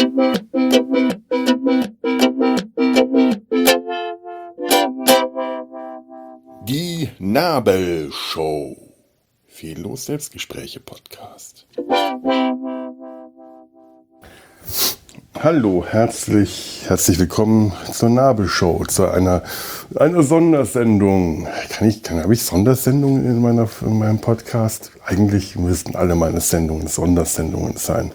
Die Nabelshow. Fehllos Selbstgespräche Podcast. Hallo, herzlich willkommen zur Nabelshow, zu einer Sondersendung. Habe ich Sondersendungen in meinem Podcast? Eigentlich müssten alle meine Sendungen Sondersendungen sein.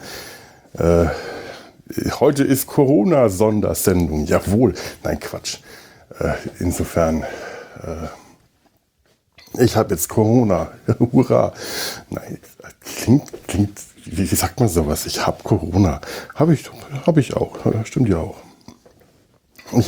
Heute ist Corona-Sondersendung. Jawohl. Nein, Quatsch. Insofern, ich habe jetzt Corona. Hurra. Nein, klingt, wie sagt man sowas? Ich habe Corona. Habe ich auch. Stimmt ja auch. Ich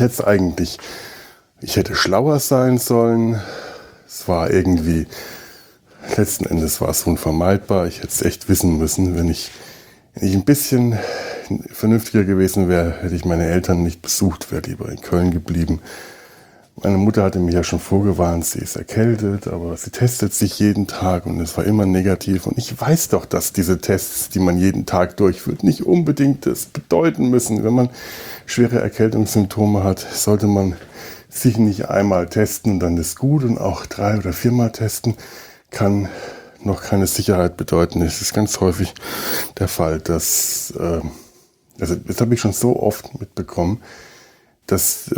hätte schlauer sein sollen. Es war irgendwie, letzten Endes war es unvermeidbar. Ich hätte es echt wissen müssen. Wenn ich ein bisschen vernünftiger gewesen wäre, hätte ich meine Eltern nicht besucht, wäre lieber in Köln geblieben. Meine Mutter hatte mich ja schon vorgewarnt, sie ist erkältet, aber sie testet sich jeden Tag und es war immer negativ. Und ich weiß doch, dass diese Tests, die man jeden Tag durchführt, nicht unbedingt das bedeuten müssen. Wenn man schwere Erkältungssymptome hat, sollte man sich nicht einmal testen und dann ist gut. Und auch 3- oder 4-mal testen kann noch keine Sicherheit bedeuten. Es ist ganz häufig der Fall, dass, das habe ich schon so oft mitbekommen, dass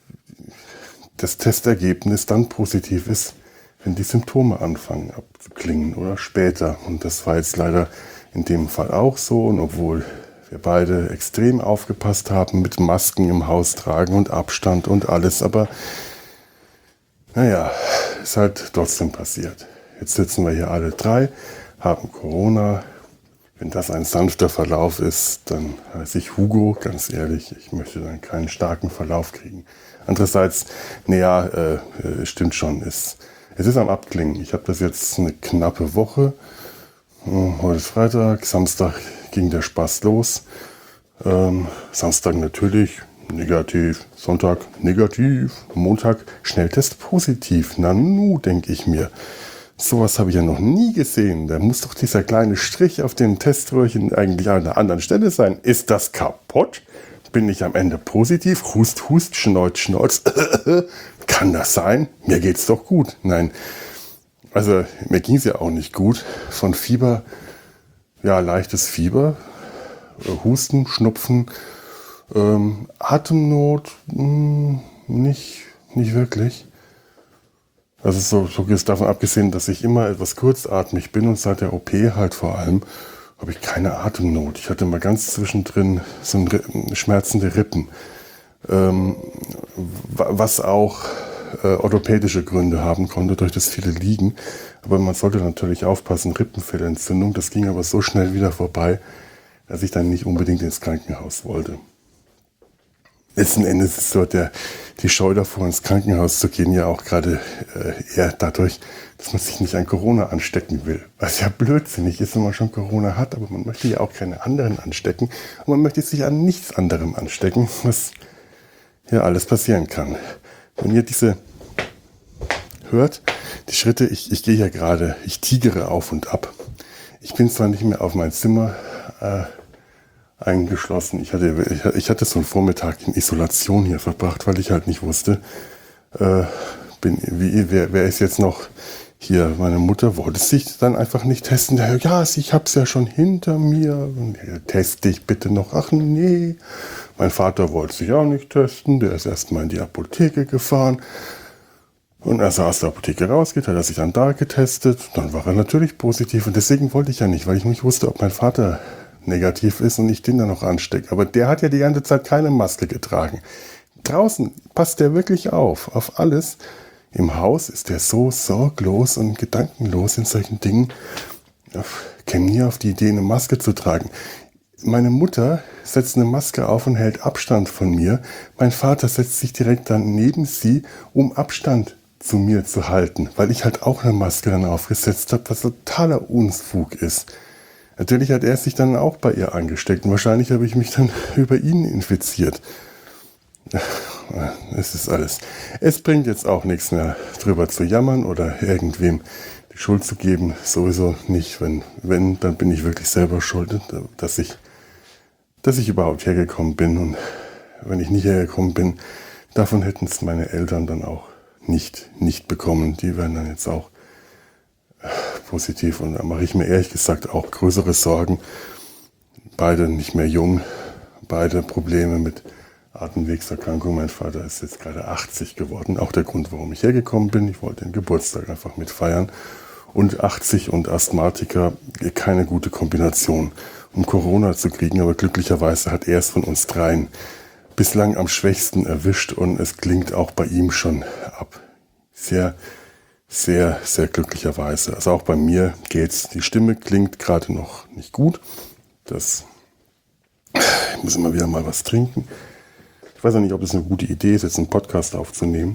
das Testergebnis dann positiv ist, wenn die Symptome anfangen abzuklingen oder später. Und das war jetzt leider in dem Fall auch so. Und obwohl wir beide extrem aufgepasst haben mit Masken im Haus tragen und Abstand und alles, aber naja, ist halt trotzdem passiert. Jetzt sitzen wir hier alle 3, haben Corona. Wenn das ein sanfter Verlauf ist, dann heiße ich Hugo, ganz ehrlich, ich möchte dann keinen starken Verlauf kriegen. Andererseits, stimmt schon, es ist am Abklingen. Ich habe das jetzt eine knappe Woche. Heute ist Freitag, Samstag ging der Spaß los. Samstag natürlich negativ, Sonntag negativ, Montag Schnelltest positiv. Nanu, denke ich mir. Sowas habe ich ja noch nie gesehen. Da muss doch dieser kleine Strich auf dem Teströhrchen eigentlich an einer anderen Stelle sein. Ist das kaputt? Bin ich am Ende positiv? Hust, hust, schneuz, schneuz. Kann das sein? Mir geht's doch gut. Nein, also mir ging's ja auch nicht gut. Von Fieber, ja, leichtes Fieber, Husten, Schnupfen, Atemnot, nicht wirklich. Also so ist davon abgesehen, dass ich immer etwas kurzatmig bin und seit der OP halt vor allem, habe ich keine Atemnot. Ich hatte mal ganz zwischendrin so schmerzende Rippen, was auch orthopädische Gründe haben konnte durch das viele Liegen. Aber man sollte natürlich aufpassen, Rippenfellentzündung, das ging aber so schnell wieder vorbei, dass ich dann nicht unbedingt ins Krankenhaus wollte. Letzten Endes ist dort die Scheu davor, ins Krankenhaus zu gehen, ja auch gerade eher dadurch, dass man sich nicht an Corona anstecken will. Was ja blödsinnig ist, wenn man schon Corona hat, aber man möchte ja auch keine anderen anstecken. Und man möchte sich an nichts anderem anstecken, was ja alles passieren kann. Wenn ihr diese hört, die Schritte, ich gehe ja gerade, ich tigere auf und ab. Ich bin zwar nicht mehr auf mein Zimmer eingeschlossen. Ich hatte so einen Vormittag in Isolation hier verbracht, weil ich halt nicht wusste, wer ist jetzt noch hier. Meine Mutter wollte sich dann einfach nicht testen. Ja, ich hab's ja schon hinter mir. Teste ich bitte noch. Ach nee. Mein Vater wollte sich auch nicht testen. Der ist erstmal in die Apotheke gefahren. Und als er aus der Apotheke rausgeht, hat er sich dann da getestet. Dann war er natürlich positiv. Und deswegen wollte ich ja nicht, weil ich nicht wusste, ob mein Vater negativ ist und ich den dann noch anstecke. Aber der hat ja die ganze Zeit keine Maske getragen. Draußen passt der wirklich auf alles. Im Haus ist der so sorglos und gedankenlos in solchen Dingen. Ich käme nie auf die Idee, eine Maske zu tragen. Meine Mutter setzt eine Maske auf und hält Abstand von mir. Mein Vater setzt sich direkt dann neben sie, um Abstand zu mir zu halten, weil ich halt auch eine Maske dann aufgesetzt habe, was totaler Unfug ist. Natürlich hat er sich dann auch bei ihr angesteckt und wahrscheinlich habe ich mich dann über ihn infiziert. Es ist alles. Es bringt jetzt auch nichts mehr drüber zu jammern oder irgendwem die Schuld zu geben. Sowieso nicht. Wenn, dann bin ich wirklich selber schuld, dass ich dass ich überhaupt hergekommen bin. Und wenn ich nicht hergekommen bin, davon hätten es meine Eltern dann auch nicht bekommen. Die wären dann jetzt auch positiv. Und da mache ich mir ehrlich gesagt auch größere Sorgen. Beide nicht mehr jung, beide Probleme mit Atemwegserkrankung. Mein Vater ist jetzt gerade 80 geworden. Auch der Grund, warum ich hergekommen bin. Ich wollte den Geburtstag einfach mitfeiern. Und 80 und Asthmatiker, keine gute Kombination, um Corona zu kriegen. Aber glücklicherweise hat er es von uns dreien bislang am schwächsten erwischt. Und es klingt auch bei ihm schon ab. Sehr, sehr, sehr glücklicherweise. Also auch bei mir geht's. Die Stimme klingt gerade noch nicht gut. Ich muss immer wieder mal was trinken. Ich weiß auch nicht, ob es eine gute Idee ist, jetzt einen Podcast aufzunehmen.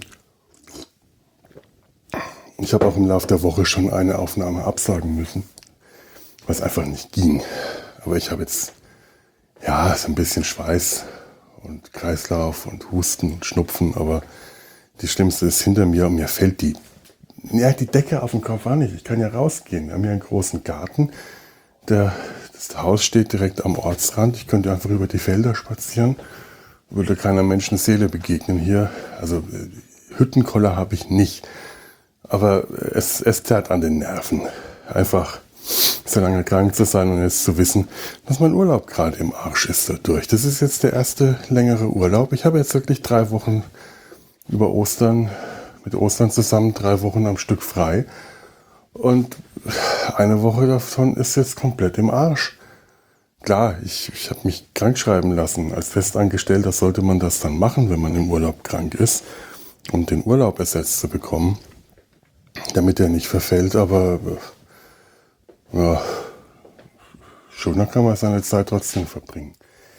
Ich habe auch im Laufe der Woche schon eine Aufnahme absagen müssen, weil es einfach nicht ging. Aber ich habe jetzt so ein bisschen Schweiß und Kreislauf und Husten und Schnupfen, aber die Schlimmste ist hinter mir und mir fällt die Decke auf den Kopf an nicht. Ich kann ja rausgehen. Wir haben hier einen großen Garten. Das Haus steht direkt am Ortsrand. Ich könnte einfach über die Felder spazieren. Würde keiner Menschenseele begegnen hier. Also Hüttenkoller habe ich nicht. Aber es zerrt an den Nerven. Einfach so lange krank zu sein und jetzt zu wissen, dass mein Urlaub gerade im Arsch ist dadurch. Das ist jetzt der erste längere Urlaub. Ich habe jetzt wirklich 3 Wochen über Ostern, mit Ostern zusammen 3 Wochen am Stück frei. Und eine Woche davon ist jetzt komplett im Arsch. Klar, ich habe mich krank schreiben lassen. Als Festangestellter sollte man das dann machen, wenn man im Urlaub krank ist, um den Urlaub ersetzt zu bekommen, damit er nicht verfällt. Aber ja, schöner kann man seine Zeit trotzdem verbringen.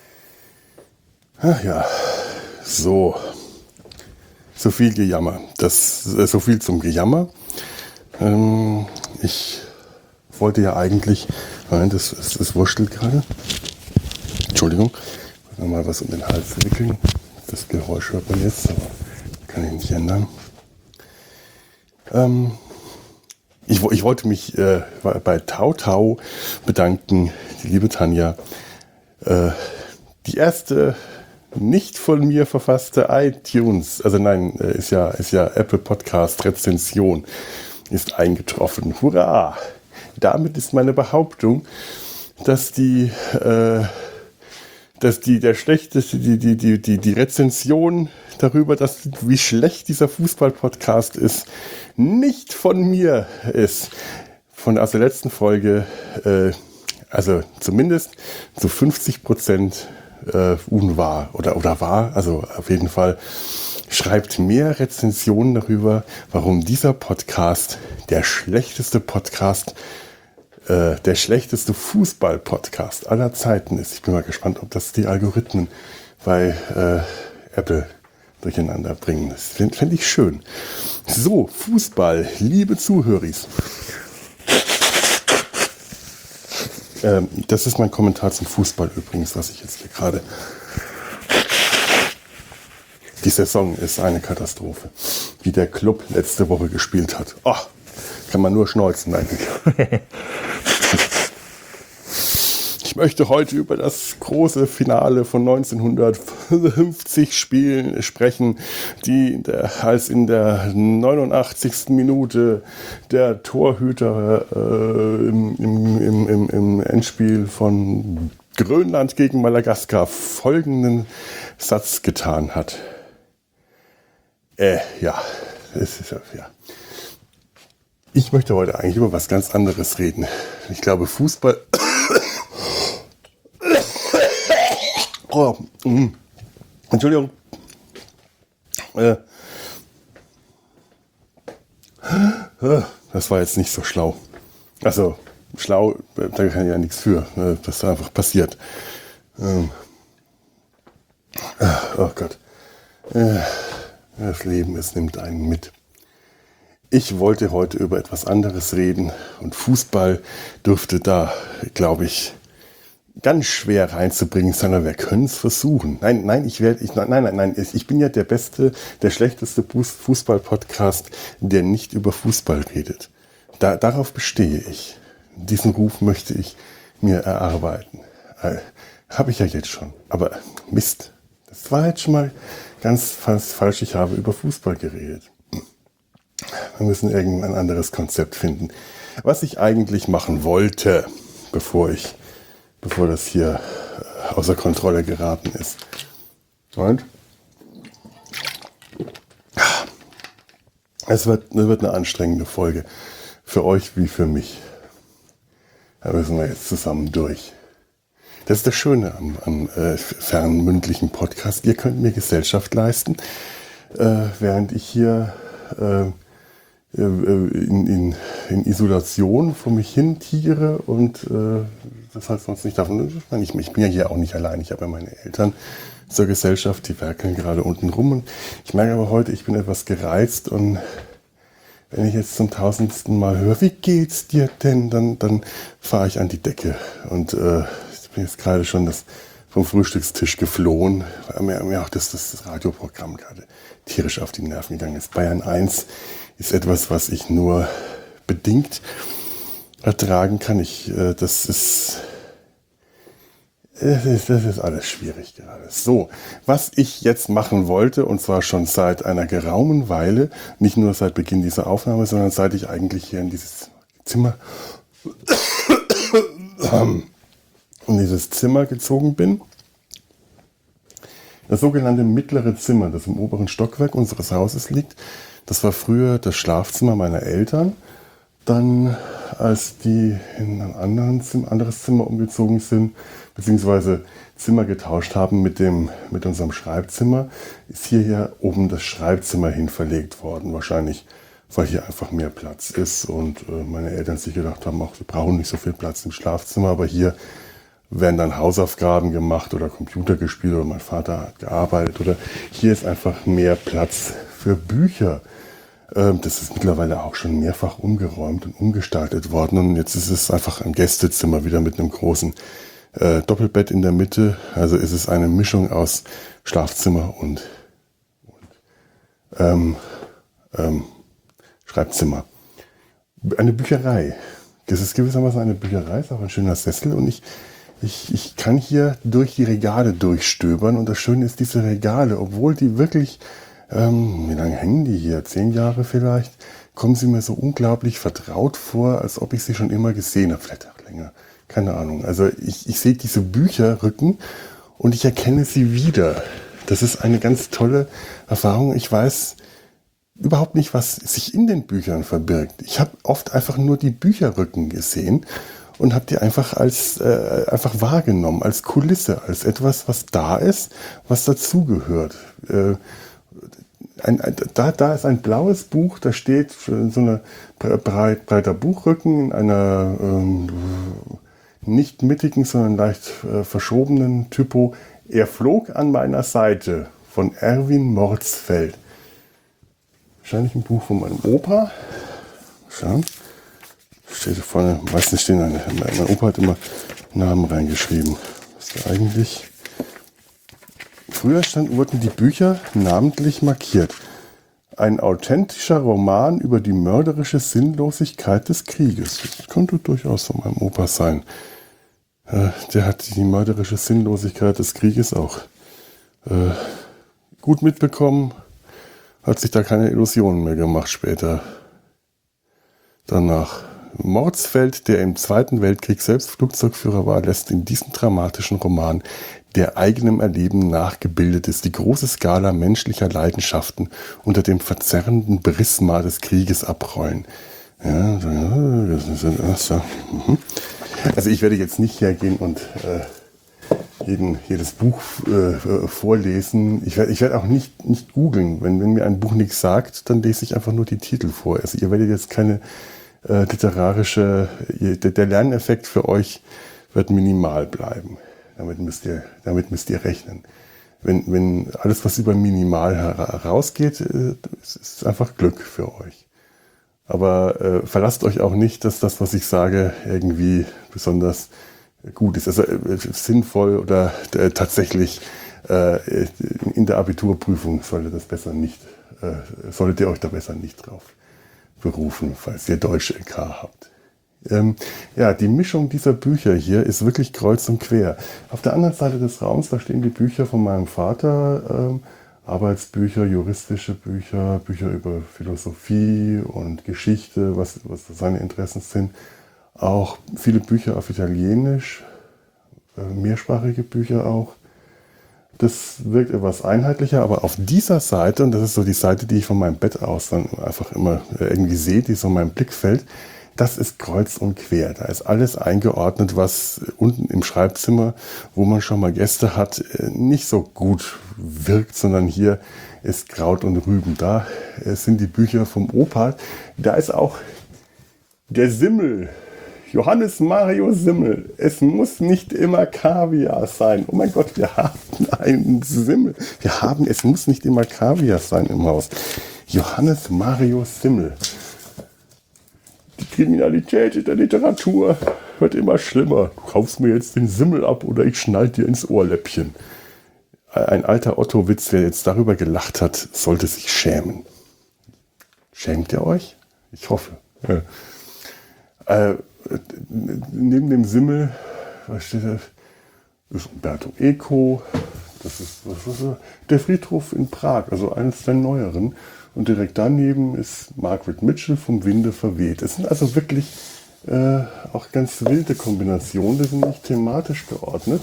Ach ja, so viel Gejammer. So viel zum Gejammer. Ich wollte ja eigentlich, nein, das wurschtelt gerade. Entschuldigung, ich muss mal was um den Hals wickeln. Das Geräusch hört man jetzt, aber kann ich nicht ändern. Ich wollte mich bei Tau bedanken, die liebe Tanja. Die erste nicht von mir verfasste iTunes, also nein, ist ja Apple Podcast Rezension, ist eingetroffen. Hurra! Damit ist meine Behauptung, dass die Rezension darüber, wie schlecht dieser Fußball-Podcast ist, nicht von mir ist. Aus der letzten Folge, also zumindest zu 50% unwahr oder wahr, also auf jeden Fall. Schreibt mehr Rezensionen darüber, warum dieser Podcast der schlechteste Fußball-Podcast aller Zeiten ist. Ich bin mal gespannt, ob das die Algorithmen bei Apple durcheinander bringen. Das fände ich schön. So, Fußball, liebe Zuhöris. Das ist mein Kommentar zum Fußball übrigens, was ich jetzt hier gerade... Die Saison ist eine Katastrophe. Wie der Club letzte Woche gespielt hat. Oh, kann man nur schneuzen eigentlich. Ich möchte heute über das große Finale von 1950 sprechen, als in der 89. Minute der Torhüter im Endspiel von Grönland gegen Madagaskar folgenden Satz getan hat. Ich möchte heute eigentlich über was ganz anderes reden. Ich glaube, Fußball... Entschuldigung. Das war jetzt nicht so schlau. Also, schlau, da kann ich ja nichts für. Das ist einfach passiert. Oh Gott. Das Leben, es nimmt einen mit. Ich wollte heute über etwas anderes reden und Fußball dürfte da, glaube ich, ganz schwer reinzubringen sein. Wir können es versuchen. Nein, ich bin ja der schlechteste Fußball-Podcast, der nicht über Fußball redet. Darauf bestehe ich. Diesen Ruf möchte ich mir erarbeiten. Habe ich ja jetzt schon. Aber Mist, das war jetzt schon mal ganz falsch. Ich habe über Fußball geredet. Wir müssen irgendein anderes Konzept finden. Was ich eigentlich machen wollte, bevor das hier außer Kontrolle geraten ist. Und es wird eine anstrengende Folge. Für euch wie für mich. Da müssen wir jetzt zusammen durch. Das ist das Schöne am fernmündlichen Podcast. Ihr könnt mir Gesellschaft leisten, während ich hier in Isolation vor mich hin tigere und das heißt sonst nicht davon. Ich bin ja hier auch nicht allein. Ich habe ja meine Eltern zur Gesellschaft, die werkeln gerade unten rum. Und ich merke aber heute, ich bin etwas gereizt und wenn ich jetzt zum 1000. Mal höre, wie geht's dir denn, dann fahre ich an die Decke. Und ich bin jetzt gerade schon vom Frühstückstisch geflohen, weil mir auch das Radioprogramm gerade tierisch auf die Nerven gegangen ist. Bayern 1 ist etwas, was ich nur bedingt ertragen kann. Das ist alles schwierig gerade. So, was ich jetzt machen wollte, und zwar schon seit einer geraumen Weile, nicht nur seit Beginn dieser Aufnahme, sondern seit ich eigentlich hier in dieses Zimmer gezogen bin. Das sogenannte mittlere Zimmer, das im oberen Stockwerk unseres Hauses liegt, das war früher das Schlafzimmer meiner Eltern. Dann, als die in ein anderes Zimmer umgezogen sind, beziehungsweise Zimmer getauscht haben mit unserem Schreibzimmer, ist hier oben das Schreibzimmer hin verlegt worden. Wahrscheinlich, weil hier einfach mehr Platz ist und meine Eltern sich gedacht haben, wir brauchen nicht so viel Platz im Schlafzimmer, aber hier werden dann Hausaufgaben gemacht oder Computer gespielt oder mein Vater hat gearbeitet oder hier ist einfach mehr Platz für Bücher. Das ist mittlerweile auch schon mehrfach umgeräumt und umgestaltet worden und jetzt ist es einfach ein Gästezimmer wieder mit einem großen Doppelbett in der Mitte. Also ist es eine Mischung aus Schlafzimmer und Schreibzimmer. Eine Bücherei. Das ist gewissermaßen eine Bücherei, ist auch ein schöner Sessel und ich kann hier durch die Regale durchstöbern und das Schöne ist, diese Regale, obwohl die wirklich, wie lange hängen die hier? 10 Jahre vielleicht, kommen sie mir so unglaublich vertraut vor, als ob ich sie schon immer gesehen habe, vielleicht auch länger, keine Ahnung. Also ich sehe diese Bücherrücken und ich erkenne sie wieder. Das ist eine ganz tolle Erfahrung. Ich weiß überhaupt nicht, was sich in den Büchern verbirgt. Ich habe oft einfach nur die Bücherrücken gesehen und habe die einfach einfach wahrgenommen, als Kulisse, als etwas, was da ist, was dazugehört. Da ist ein blaues Buch, da steht so ein breiter Buchrücken in einer nicht mittigen, sondern leicht verschobenen Typo. Er flog an meiner Seite von Erwin Morzfeld. Wahrscheinlich ein Buch von meinem Opa. Schauen. Steht vorne, meistens stehen mein Opa hat immer Namen reingeschrieben. Was ist da eigentlich? Früher wurden die Bücher namentlich markiert. Ein authentischer Roman über die mörderische Sinnlosigkeit des Krieges. Das könnte durchaus von meinem Opa sein. Der hat die mörderische Sinnlosigkeit des Krieges auch gut mitbekommen. Hat sich da keine Illusionen mehr gemacht später. Danach. Morzfeld, der im Zweiten Weltkrieg selbst Flugzeugführer war, lässt in diesem dramatischen Roman, der eigenem Erleben nachgebildet ist, die große Skala menschlicher Leidenschaften unter dem verzerrenden Prisma des Krieges abrollen. Ja, also ich werde jetzt nicht hergehen und jedes Buch vorlesen. Ich werd auch nicht googeln. Wenn mir ein Buch nichts sagt, dann lese ich einfach nur die Titel vor. Also ihr werdet jetzt keine der Lerneffekt für euch wird minimal bleiben. Damit müsst ihr rechnen. Wenn alles, was über minimal herausgeht, ist einfach Glück für euch. Aber verlasst euch auch nicht, dass das, was ich sage, irgendwie besonders gut ist. Also sinnvoll oder tatsächlich in der Abiturprüfung solltet ihr euch da besser nicht drauf berufen, falls ihr Deutsch LK habt. Ja, die Mischung dieser Bücher hier ist wirklich kreuz und quer. Auf der anderen Seite des Raums, da stehen die Bücher von meinem Vater, Arbeitsbücher, juristische Bücher, Bücher über Philosophie und Geschichte, was seine Interessen sind. Auch viele Bücher auf Italienisch, mehrsprachige Bücher auch. Das wirkt etwas einheitlicher, aber auf dieser Seite, und das ist so die Seite, die ich von meinem Bett aus dann einfach immer irgendwie sehe, die so in meinem Blickfeld, das ist kreuz und quer. Da ist alles eingeordnet, was unten im Schreibzimmer, wo man schon mal Gäste hat, nicht so gut wirkt, sondern hier ist Kraut und Rüben. Da sind die Bücher vom Opa. Da ist auch der Simmel. Johannes Mario Simmel. Es muss nicht immer Kaviar sein. Oh mein Gott, wir haben einen Simmel. Es muss nicht immer Kaviar sein im Haus. Johannes Mario Simmel. Die Kriminalität in der Literatur wird immer schlimmer. Du kaufst mir jetzt den Simmel ab oder ich schnall dir ins Ohrläppchen. Ein alter Otto-Witz, wer jetzt darüber gelacht hat, sollte sich schämen. Schämt ihr euch? Ich hoffe. Neben dem Simmel, was steht da? Das ist Umberto Eco. Das ist der Friedhof in Prag, also eines der neueren. Und direkt daneben ist Margaret Mitchell vom Winde verweht. Es sind also wirklich auch ganz wilde Kombinationen. Die sind nicht thematisch geordnet.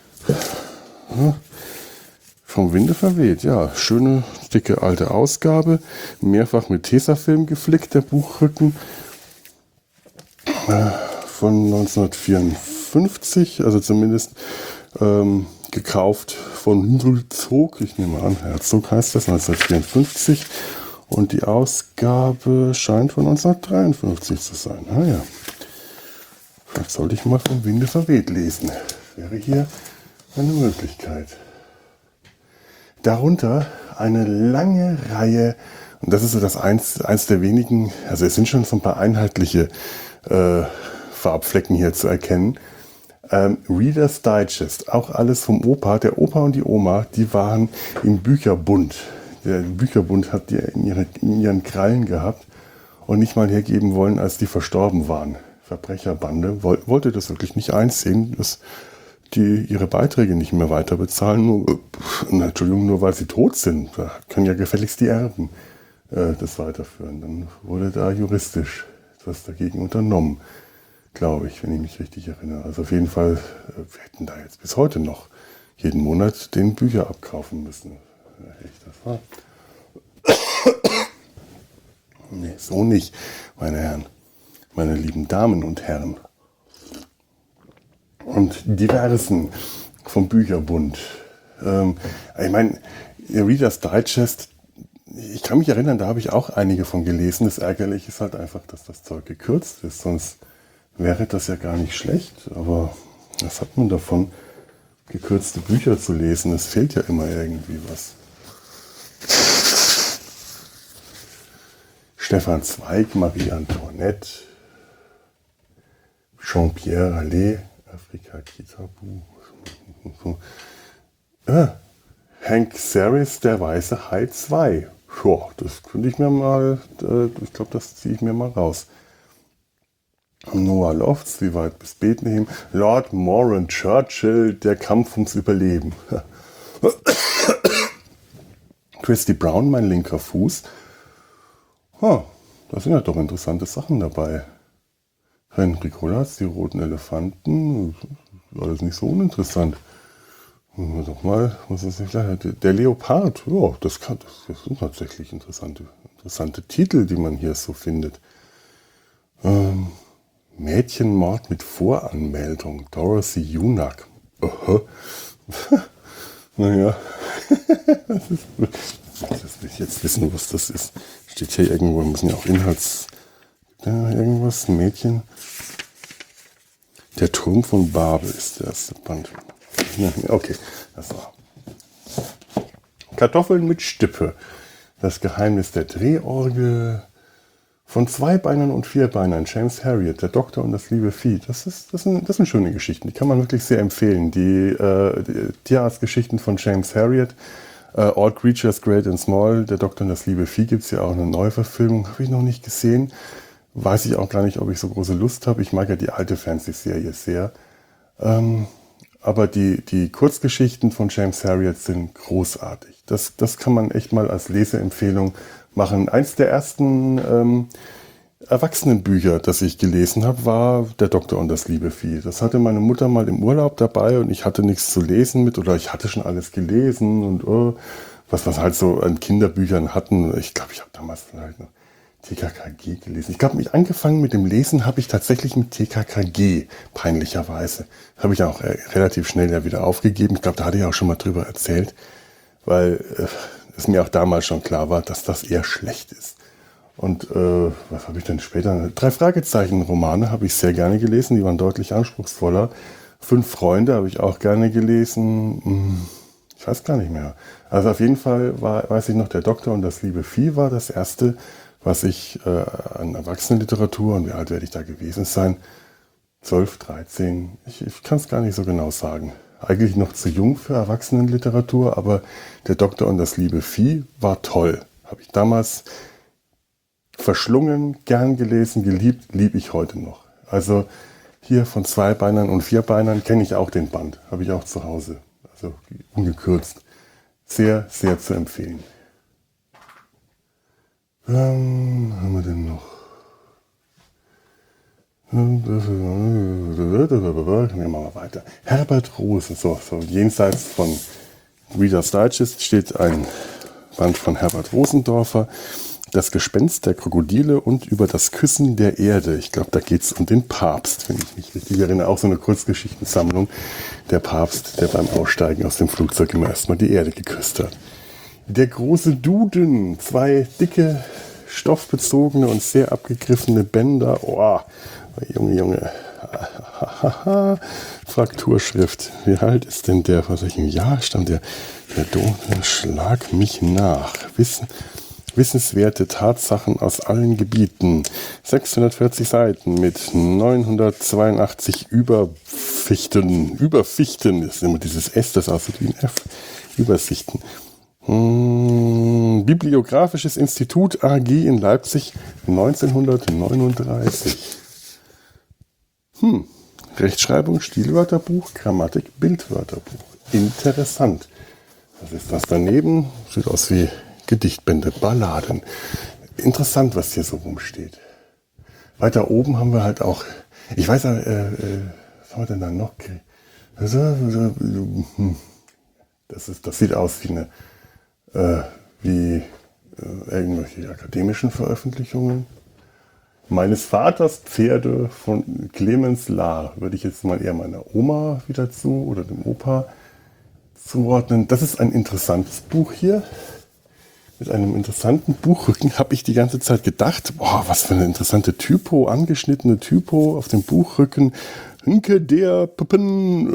Vom Winde verweht, ja. Schöne, dicke, alte Ausgabe. Mehrfach mit Tesafilm geflickt, der Buchrücken. Von 1954, also zumindest gekauft von Herzog. Ich nehme an, Herzog heißt das, 1954. Und die Ausgabe scheint von 1953 zu sein. Ah ja. Das sollte ich mal vom Winde verweht lesen. Wäre hier eine Möglichkeit. Darunter eine lange Reihe, und das ist so das eins der wenigen, also es sind schon so ein paar einheitliche Farbflecken hier zu erkennen. Reader's Digest, auch alles vom Opa. Der Opa und die Oma, die waren im Bücherbund. Der Bücherbund hat die in ihren Krallen gehabt und nicht mal hergeben wollen, als die verstorben waren. Verbrecherbande wollte das wirklich nicht einsehen, dass die ihre Beiträge nicht mehr weiter bezahlen. Nur weil sie tot sind. Da können ja gefälligst die Erben das weiterführen. Dann wurde da juristisch etwas dagegen unternommen, glaube ich, wenn ich mich richtig erinnere. Also auf jeden Fall, wir hätten da jetzt bis heute noch jeden Monat den Bücher abkaufen müssen. Echt, das war. Nee, so nicht, meine Herren, meine lieben Damen und Herren. Und diversen vom Bücherbund. Ich meine, Reader's Digest, ich kann mich erinnern, da habe ich auch einige von gelesen. Das Ärgerliche ist halt einfach, dass das Zeug gekürzt ist, sonst wäre das ja gar nicht schlecht. Aber was hat man davon, gekürzte Bücher zu lesen? Es fehlt ja immer irgendwie was. Stefan Zweig, Marie Antoinette, Jean-Pierre Allais, Afrika Kitabu. Hank Seris, der weiße Hai 2. Ja, das könnte ich mir mal, ich glaube, das ziehe ich mir mal raus. Noah Lofts, Wie weit bis Bethlehem. Lord Moran Churchill, Der Kampf ums Überleben. Christy Brown, Mein linker Fuß. Da sind ja doch interessante Sachen dabei. Henrik Rollatz, Die roten Elefanten. Alles nicht so uninteressant. Doch mal, was ist nicht klar? Der Leopard, ja, das sind tatsächlich interessante Titel, die man hier so findet. Mädchenmord mit Voranmeldung, Dorothy Junak. Naja, das will ich jetzt wissen, was das ist. Steht hier irgendwo, müssen ja auch irgendwas, Mädchen. Der Turm von Babel ist der erste Band. Okay, das war. Kartoffeln mit Stippe. Das Geheimnis der Drehorgel. Von Zweibeinern und Vierbeinern. James Herriot, Der Doktor und das liebe Vieh. Das sind schöne Geschichten. Die kann man wirklich sehr empfehlen. Die Tierarztgeschichten von James Herriot. All Creatures Great and Small. Der Doktor und das liebe Vieh gibt es ja auch eine Neuverfilmung. Habe ich noch nicht gesehen. weiß ich auch gar nicht, ob ich so große Lust habe. Ich mag ja die alte Fernsehserie sehr. Aber die Kurzgeschichten von James Herriot sind großartig. Das kann man echt mal als Leseempfehlung machen. Eins der ersten Erwachsenenbücher, das ich gelesen habe, war Der Doktor und das liebe Vieh. Das hatte meine Mutter mal im Urlaub dabei und ich hatte nichts zu lesen mit oder ich hatte schon alles gelesen und was halt so an Kinderbüchern hatten. Ich glaube, ich habe damals vielleicht noch TKKG gelesen. Ich glaube, angefangen mit dem Lesen habe ich tatsächlich mit TKKG, peinlicherweise. Das habe ich auch relativ schnell ja wieder aufgegeben. Ich glaube, da hatte ich auch schon mal drüber erzählt, weil es mir auch damals schon klar war, dass das eher schlecht ist. Und was habe ich denn später? 3 Fragezeichen-Romane habe ich sehr gerne gelesen, die waren deutlich anspruchsvoller. 5 Freunde habe ich auch gerne gelesen. Ich weiß gar nicht mehr. Also auf jeden Fall weiß ich noch, Der Doktor und das liebe Vieh war das erste, was ich an Erwachsenenliteratur, und wie alt werde ich da gewesen sein? 12, 13, ich kann es gar nicht so genau sagen. Eigentlich noch zu jung für Erwachsenenliteratur, aber Der Doktor und das liebe Vieh war toll. Habe ich damals verschlungen, gern gelesen, geliebt, liebe ich heute noch. Also hier von Zweibeinern und Vierbeinern kenne ich auch den Band, habe ich auch zu Hause. Also ungekürzt. Sehr, sehr zu empfehlen. Haben wir denn noch? Wir machen mal weiter. Herbert Rosen, so jenseits von Reader's Digest steht ein Band von Herbert Rosendorfer, Das Gespenst der Krokodile und über das Küssen der Erde. Ich glaube, da geht es um den Papst, wenn ich mich richtig erinnere. Auch so eine Kurzgeschichtensammlung. Der Papst, der beim Aussteigen aus dem Flugzeug immer erstmal die Erde geküsst hat. Der große Duden, 2 dicke, stoffbezogene und sehr abgegriffene Bänder. Oh, Junge. Frakturschrift. Wie alt ist denn der? Vor welchem Jahr stammt der? Der Duden, schlag mich nach. Wissenswerte Tatsachen aus allen Gebieten. 640 Seiten mit 982 Überfichten. Das ist immer dieses S, das aussieht wie ein F. Übersichten. Bibliographisches Institut AG in Leipzig 1939. Rechtschreibung, Stilwörterbuch, Grammatik, Bildwörterbuch. Interessant. Was ist das daneben? Sieht aus wie Gedichtbände, Balladen. Interessant, was hier so rumsteht. Weiter oben haben wir halt auch, ich weiß, was haben wir denn da noch? Das sieht aus wie irgendwelche akademischen Veröffentlichungen. Meines Vaters Pferde von Clemens Lahr würde ich jetzt mal eher meiner Oma wieder oder dem Opa zuordnen. Das ist ein interessantes Buch hier. Mit einem interessanten Buchrücken habe ich die ganze Zeit gedacht, boah, was für eine interessante Typo, angeschnittene Typo auf dem Buchrücken. Hinke der Puppen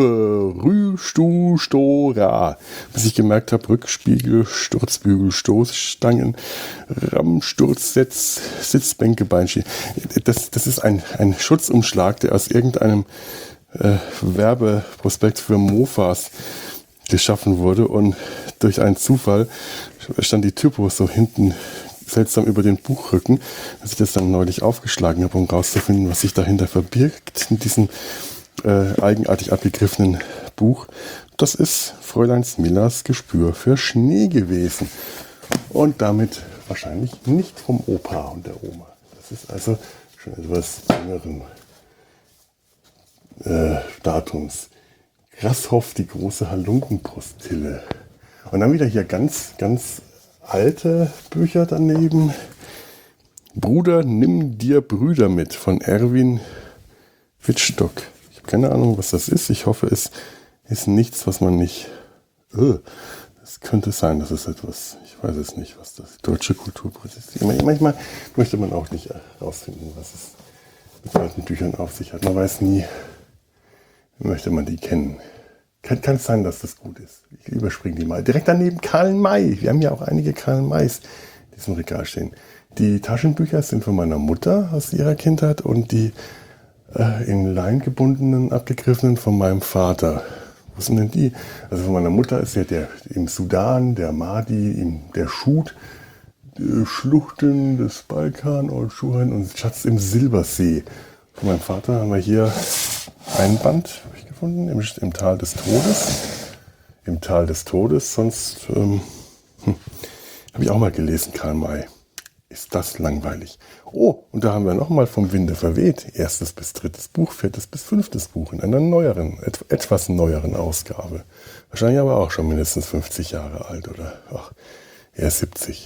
Rüstustora. Bis ich gemerkt habe, Rückspiegel, Sturzbügel, Stoßstangen, Rammsturzsetz, Sitzbänke, Beinschienen. Das ist ein Schutzumschlag, der aus irgendeinem Werbeprospekt für Mofas geschaffen wurde und durch einen Zufall stand die Typo so hinten seltsam über den Buchrücken, als ich das dann neulich aufgeschlagen habe, um rauszufinden, was sich dahinter verbirgt in diesem eigenartig abgegriffenen Buch. Das ist Fräuleins Millers Gespür für Schnee gewesen. Und damit wahrscheinlich nicht vom Opa und der Oma. Das ist also schon etwas jüngeren Datums. Grasshoff, die große Halunkenpostille. Und dann wieder hier ganz, ganz alte Bücher daneben. Bruder, nimm dir Brüder mit von Erwin Wittstock. Ich habe keine Ahnung, was das ist. Ich hoffe, es ist nichts, was man nicht... Es könnte sein, dass es etwas... Ich weiß es nicht, was das deutsche Kulturpreis ist. Manchmal möchte man auch nicht herausfinden, was es mit alten Büchern auf sich hat. Man weiß nie, möchte man die kennen. Kann es sein, dass das gut ist. Ich überspringe die mal. Direkt daneben Karl May. Wir haben ja auch einige Karl Mays in diesem Regal stehen. Die Taschenbücher sind von meiner Mutter aus ihrer Kindheit und die in Leim gebundenen, abgegriffenen von meinem Vater. Wo sind denn die? Also von meiner Mutter ist ja der im Sudan, der Mahdi, der Schut. Schluchten des Balkan und Schuhen und Schatz im Silbersee. Von meinem Vater haben wir hier ein Band, habe ich gefunden, im Tal des Todes. Im Tal des Todes, sonst habe ich auch mal gelesen, Karl May. Ist das langweilig. Oh, und da haben wir nochmal vom Winde verweht. 1. bis 3. Buch, 4. bis 5. Buch in einer neueren, etwas neueren Ausgabe. Wahrscheinlich aber auch schon mindestens 50 Jahre alt oder eher 70.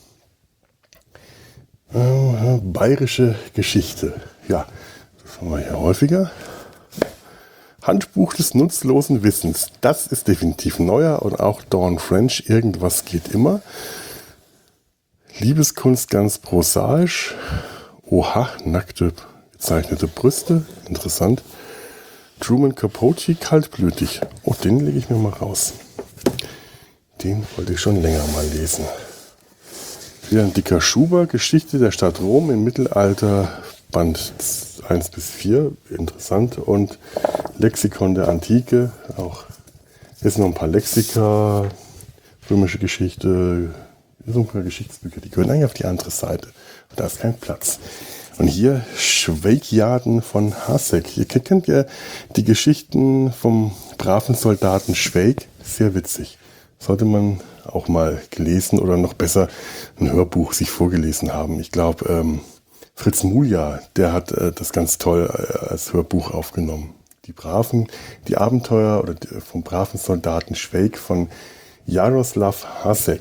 Bayerische Geschichte. Ja, das haben wir hier häufiger. Handbuch des nutzlosen Wissens. Das ist definitiv neuer und auch Dawn French. Irgendwas geht immer. Liebeskunst ganz prosaisch. Oha, nackte gezeichnete Brüste. Interessant. Truman Capote, kaltblütig. Oh, den lege ich mir mal raus. Den wollte ich schon länger mal lesen. Wieder ein dicker Schuber. Geschichte der Stadt Rom im Mittelalter. Band 1 bis 4. Interessant. Und Lexikon der Antike. Auch jetzt noch ein paar Lexika. Römische Geschichte. So ein paar Geschichtsbücher, die gehören eigentlich auf die andere Seite. Da ist kein Platz. Und hier Schweigjaden von Haseck. Ihr kennt ja die Geschichten vom braven Soldaten Schweig. Sehr witzig. Sollte man auch mal gelesen oder noch besser ein Hörbuch sich vorgelesen haben. Ich glaube, Fritz Mulja, der hat das ganz toll als Hörbuch aufgenommen. Die Abenteuer oder vom braven Soldaten Schweig von Jaroslav Haseck.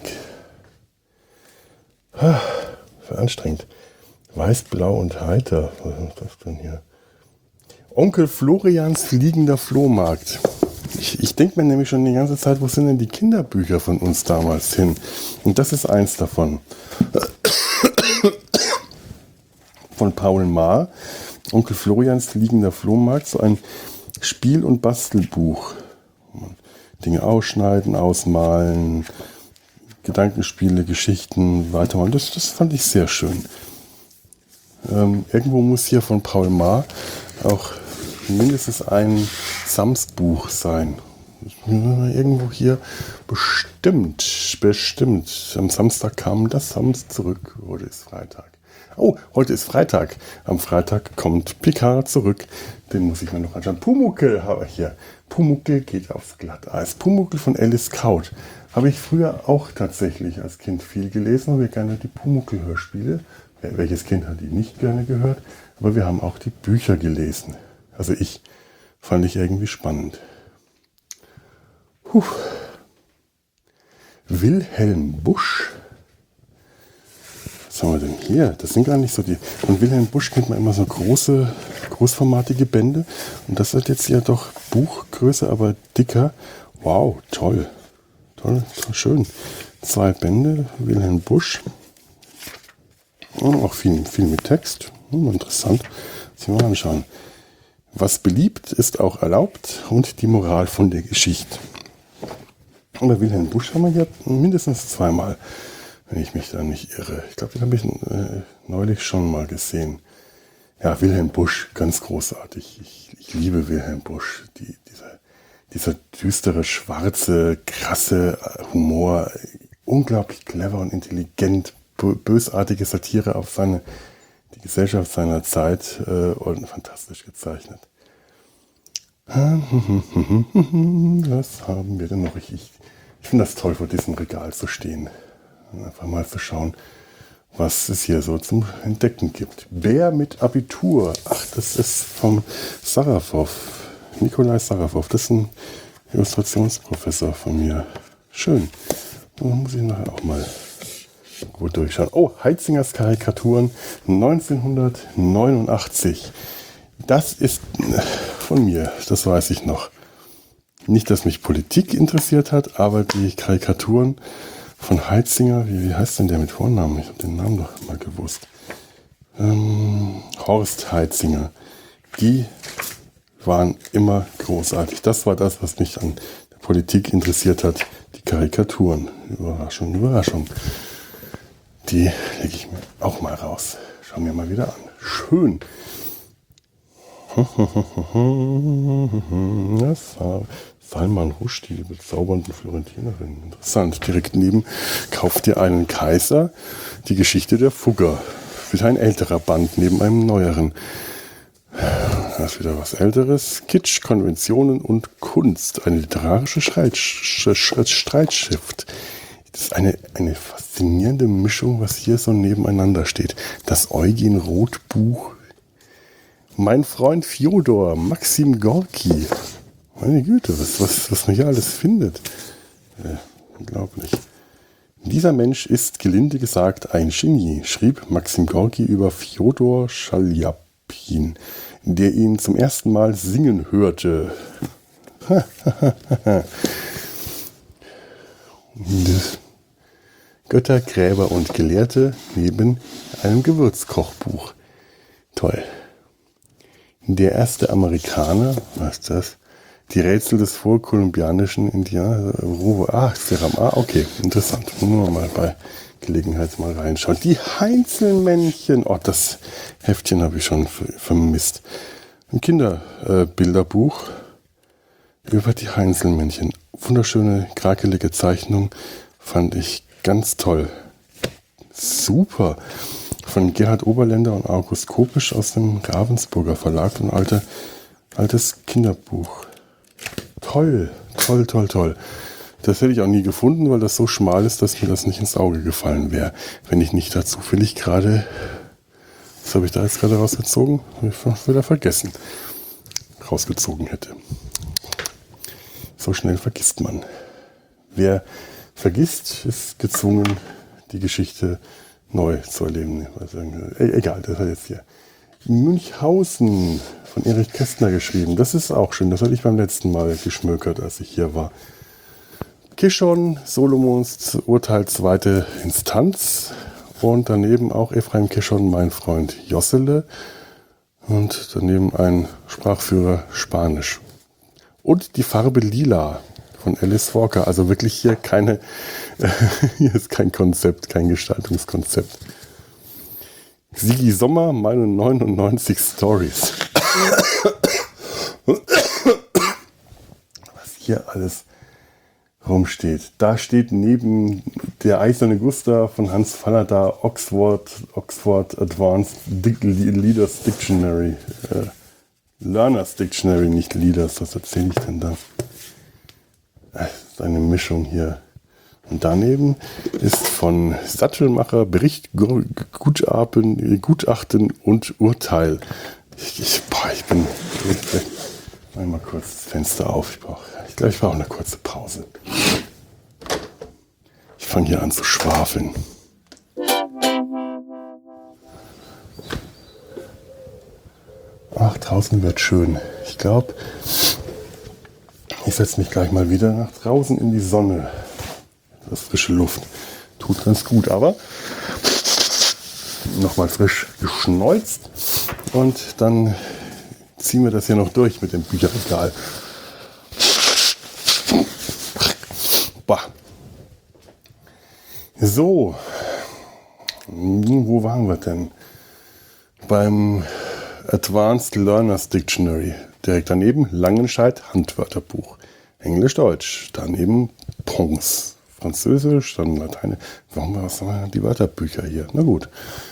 Anstrengend. Weiß, blau und heiter. Was ist das denn hier? Onkel Florians fliegender Flohmarkt. Ich denke mir nämlich schon die ganze Zeit, wo sind denn die Kinderbücher von uns damals hin? Und das ist eins davon. Von Paul Maar. Onkel Florians fliegender Flohmarkt. So ein Spiel- und Bastelbuch. Dinge ausschneiden, ausmalen, Gedankenspiele, Geschichten, weitermachen. Das fand ich sehr schön. Irgendwo muss hier von Paul Maar auch mindestens ein Sams-Buch sein. Irgendwo hier bestimmt. Am Samstag kam das Sams zurück. Heute ist Freitag. Oh, heute ist Freitag. Am Freitag kommt Picard zurück. Den muss ich mir noch anschauen. Pumuckl habe ich hier. Pumuckl geht aufs Glatteis. Pumuckl von Alice Kaut. Habe ich früher auch tatsächlich als Kind viel gelesen. Habe gerne die Pumuckl-Hörspiele. Welches Kind hat die nicht gerne gehört? Aber wir haben auch die Bücher gelesen. Also fand ich irgendwie spannend. Wilhelm Busch. Was haben wir denn hier? Das sind gar nicht so die. Von Wilhelm Busch kennt man immer so großformatige Bände. Und das ist jetzt ja doch Buchgröße, aber dicker. Wow, toll. Toll, schön. 2 Bände, Wilhelm Busch. Und auch viel mit Text. Interessant. Lass mal anschauen. Was beliebt, ist auch erlaubt. Und die Moral von der Geschichte. Und bei Wilhelm Busch haben wir hier mindestens 2-mal, wenn ich mich da nicht irre. Ich glaube, den habe ich neulich schon mal gesehen. Ja, Wilhelm Busch, ganz großartig. Ich liebe Wilhelm Busch. Dieser düstere, schwarze, krasse Humor, unglaublich clever und intelligent, bösartige Satire auf die Gesellschaft seiner Zeit und fantastisch gezeichnet. Was haben wir denn noch? Ich finde das toll, vor diesem Regal zu stehen. Und einfach mal zu schauen, was es hier so zum Entdecken gibt. Bär mit Abitur. Ach, das ist vom Sarafow. Nikolai Sarafow. Das ist ein Illustrationsprofessor von mir. Schön. Da muss ich nachher auch mal gut durchschauen. Oh, Heitzingers Karikaturen 1989. Das ist von mir, das weiß ich noch. Nicht, dass mich Politik interessiert hat, aber die Karikaturen von Heitzinger, wie heißt denn der mit Vornamen? Ich habe den Namen doch mal gewusst. Horst Heitzinger. Die waren immer großartig. Das war das, was mich an der Politik interessiert hat. Die Karikaturen. Überraschung, Überraschung. Die lege ich mir auch mal raus. Schauen wir mal wieder an. Schön. Salman Rushdie, die bezaubernden Florentinerin. Interessant. Direkt neben Kauft ihr einen Kaiser, die Geschichte der Fugger. Wieder ein älterer Band neben einem neueren. Da ist wieder was Älteres. Kitsch, Konventionen und Kunst. Eine literarische Streitschrift. Das ist eine faszinierende Mischung, was hier so nebeneinander steht. Das Eugen Roth Buch. Mein Freund Fjodor, Maxim Gorki. Meine Güte, was man hier alles findet. Unglaublich. Dieser Mensch ist, gelinde gesagt, ein Genie, schrieb Maxim Gorki über Fjodor Schaljapin, der ihn zum ersten Mal singen hörte. Götter, Gräber und Gelehrte neben einem Gewürzkochbuch. Toll. Der erste Amerikaner, was ist das? Die Rätsel des vorkolumbianischen Indianers. Seram. Okay, interessant. Nur mal bei Gelegenheit mal reinschauen. Die Heinzelmännchen. Oh, das Heftchen habe ich schon vermisst. Ein Kinderbilderbuch über die Heinzelmännchen. Wunderschöne, krakelige Zeichnung. Fand ich ganz toll. Super. Von Gerhard Oberländer und August Kopisch aus dem Ravensburger Verlag. Ein altes Kinderbuch. Toll. Das hätte ich auch nie gefunden, weil das so schmal ist, dass mir das nicht ins Auge gefallen wäre. Wenn ich nicht da zufällig gerade... Was habe ich da jetzt gerade rausgezogen? Habe ich wieder vergessen. Rausgezogen hätte. So schnell vergisst man. Wer vergisst, ist gezwungen, die Geschichte neu zu erleben. Also, egal, das hat jetzt hier. Münchhausen von Erich Kästner geschrieben. Das ist auch schön. Das hatte ich beim letzten Mal geschmökert, als ich hier war. Kishon, Solomons Urteil zweite Instanz. Und daneben auch Ephraim Kishon, mein Freund Jossele. Und daneben ein Sprachführer Spanisch. Und die Farbe Lila von Alice Walker. Also wirklich hier hier ist kein Konzept, kein Gestaltungskonzept. Sigi Sommer, meine 99 Stories. Was hier alles rumsteht. Da steht neben der Eiserne Gustav von Hans Fallada Oxford Advanced Leaders Dictionary. Learners Dictionary, nicht Leaders. Was erzähle ich denn da? Das ist eine Mischung hier. Und daneben ist von Sattelmacher Bericht, Gutachten und Urteil. Ich mach mal kurz das Fenster auf. Ich glaube, ich brauche eine kurze Pause. Ich fange hier an zu schwafeln. Ach, draußen wird schön. Ich glaube, ich setze mich gleich mal wieder nach draußen in die Sonne. Das frische Luft tut ganz gut, aber nochmal frisch geschneuzt und dann ziehen wir das hier noch durch mit dem Bücherregal. Bah. So, wo waren wir denn? Beim Advanced Learners Dictionary. Direkt daneben Langenscheidt Handwörterbuch. Englisch-Deutsch. Daneben Pons. Französisch, dann Latein. Was haben wir die Wörterbücher hier? Na gut.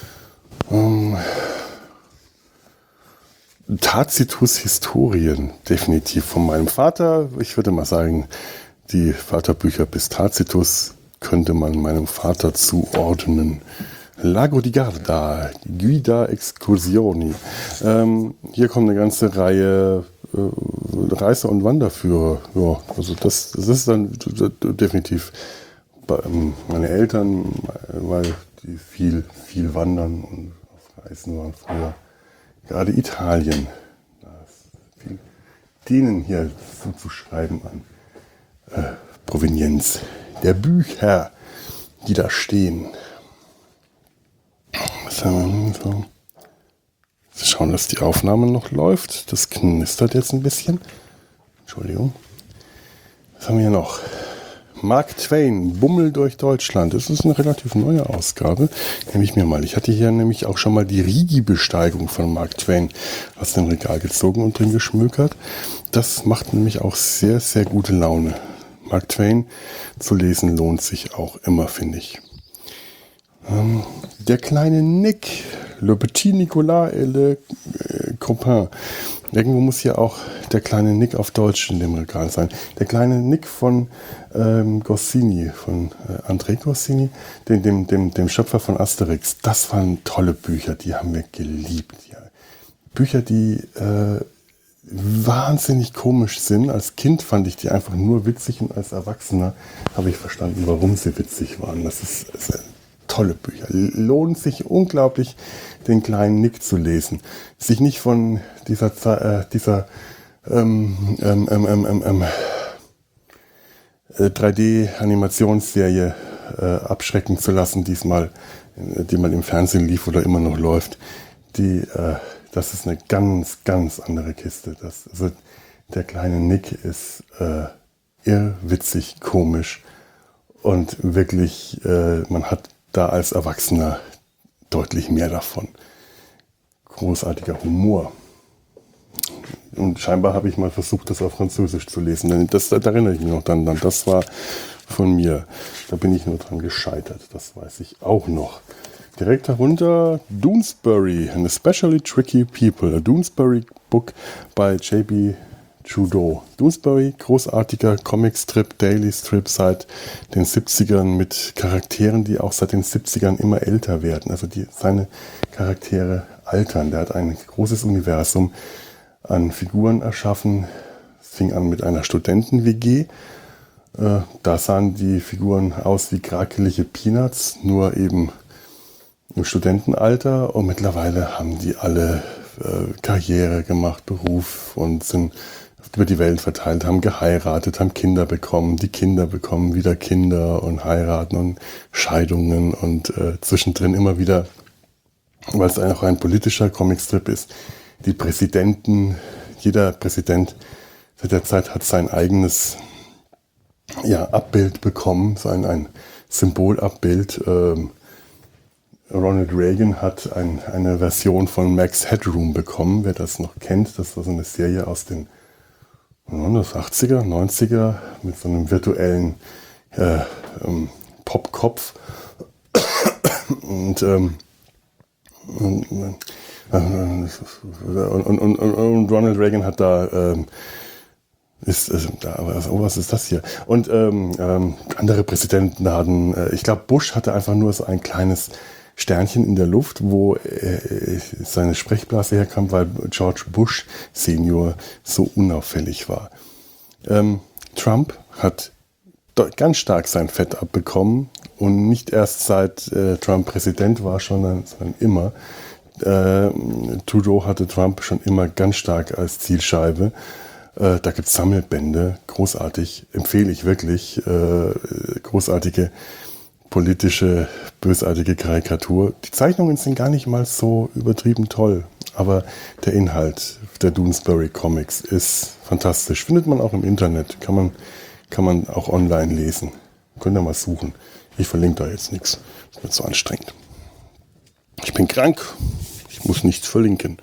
Tacitus Historien, definitiv von meinem Vater. Ich würde mal sagen, die Wörterbücher bis Tacitus könnte man meinem Vater zuordnen. Lago di Garda, Guida Excursioni. Hier kommt eine ganze Reihe Reise- und Wanderführer. Ja, also das ist dann definitiv meine Eltern, weil die viel wandern und auf Reisen waren früher. Gerade Italien. Da ist viel denen hier zuzuschreiben an Provenienz der Bücher, die da stehen. Was haben wir so? Wir schauen, dass die Aufnahme noch läuft. Das knistert jetzt ein bisschen. Entschuldigung. Was haben wir hier noch? Mark Twain, Bummel durch Deutschland. Das ist eine relativ neue Ausgabe. Nehme ich mir mal. Ich hatte hier nämlich auch schon mal die Rigi-Besteigung von Mark Twain aus dem Regal gezogen und drin geschmökert. Das macht nämlich auch sehr, sehr gute Laune. Mark Twain zu lesen lohnt sich auch immer, finde ich. Der kleine Nick, Le Petit Nicolas et le Copain. Irgendwo muss hier auch der kleine Nick auf Deutsch in dem Regal sein. Der kleine Nick von Goscinny, von André Goscinny, dem Schöpfer von Asterix. Das waren tolle Bücher, die haben wir geliebt. Ja. Bücher, die wahnsinnig komisch sind. Als Kind fand ich die einfach nur witzig und als Erwachsener habe ich verstanden, warum sie witzig waren. Das ist tolle Bücher. Lohnt sich unglaublich, den kleinen Nick zu lesen. Sich nicht von dieser 3D-Animationsserie abschrecken zu lassen, die mal im Fernsehen lief oder immer noch läuft. Das ist eine ganz, ganz andere Kiste. Also der kleine Nick ist irrwitzig, komisch und wirklich, man hat da als Erwachsener deutlich mehr davon. Großartiger Humor. Und scheinbar habe ich mal versucht, das auf Französisch zu lesen. Da erinnere ich mich noch dann. Das war von mir. Da bin ich nur dran gescheitert. Das weiß ich auch noch. Direkt darunter Doonesbury, an especially tricky people. A Doonesbury book by J.B. Trudeau. Doonesbury, großartiger Comicstrip, Daily Strip seit den 70ern mit Charakteren, die auch seit den 70ern immer älter werden. Also seine Charaktere altern. Der hat ein großes Universum an Figuren erschaffen. Es fing an mit einer Studenten-WG. Da sahen die Figuren aus wie krakelige Peanuts, nur eben im Studentenalter. Und mittlerweile haben die alle Karriere gemacht, Beruf und sind über die Welt verteilt, haben geheiratet, haben Kinder bekommen. Die Kinder bekommen wieder Kinder und heiraten und Scheidungen und zwischendrin immer wieder, weil es auch ein politischer Comicstrip ist, die Präsidenten, jeder Präsident seit der Zeit hat sein eigenes Abbild bekommen, so ein Symbolabbild. Ronald Reagan hat eine Version von Max Headroom bekommen, wer das noch kennt. Das war so eine Serie aus den 80er, 90er mit so einem virtuellen Popkopf. Und Ronald Reagan hat da was ist das hier? Und andere Präsidenten hatten, ich glaube Bush hatte einfach nur so ein kleines Sternchen in der Luft, wo seine Sprechblase herkam, weil George Bush Senior so unauffällig war. Trump hat ganz stark sein Fett abbekommen und nicht erst seit Trump Präsident war, sondern immer. Trudeau hatte Trump schon immer ganz stark als Zielscheibe. Da gibt es Sammelbände, großartig, empfehle ich wirklich, großartige politische, bösartige Karikatur. Die Zeichnungen sind gar nicht mal so übertrieben toll, aber der Inhalt der Doonesbury Comics ist fantastisch. Findet man auch im Internet, kann man auch online lesen. Könnt ihr mal suchen. Ich verlinke da jetzt nichts, das wird so anstrengend. Ich bin krank, ich muss nichts verlinken.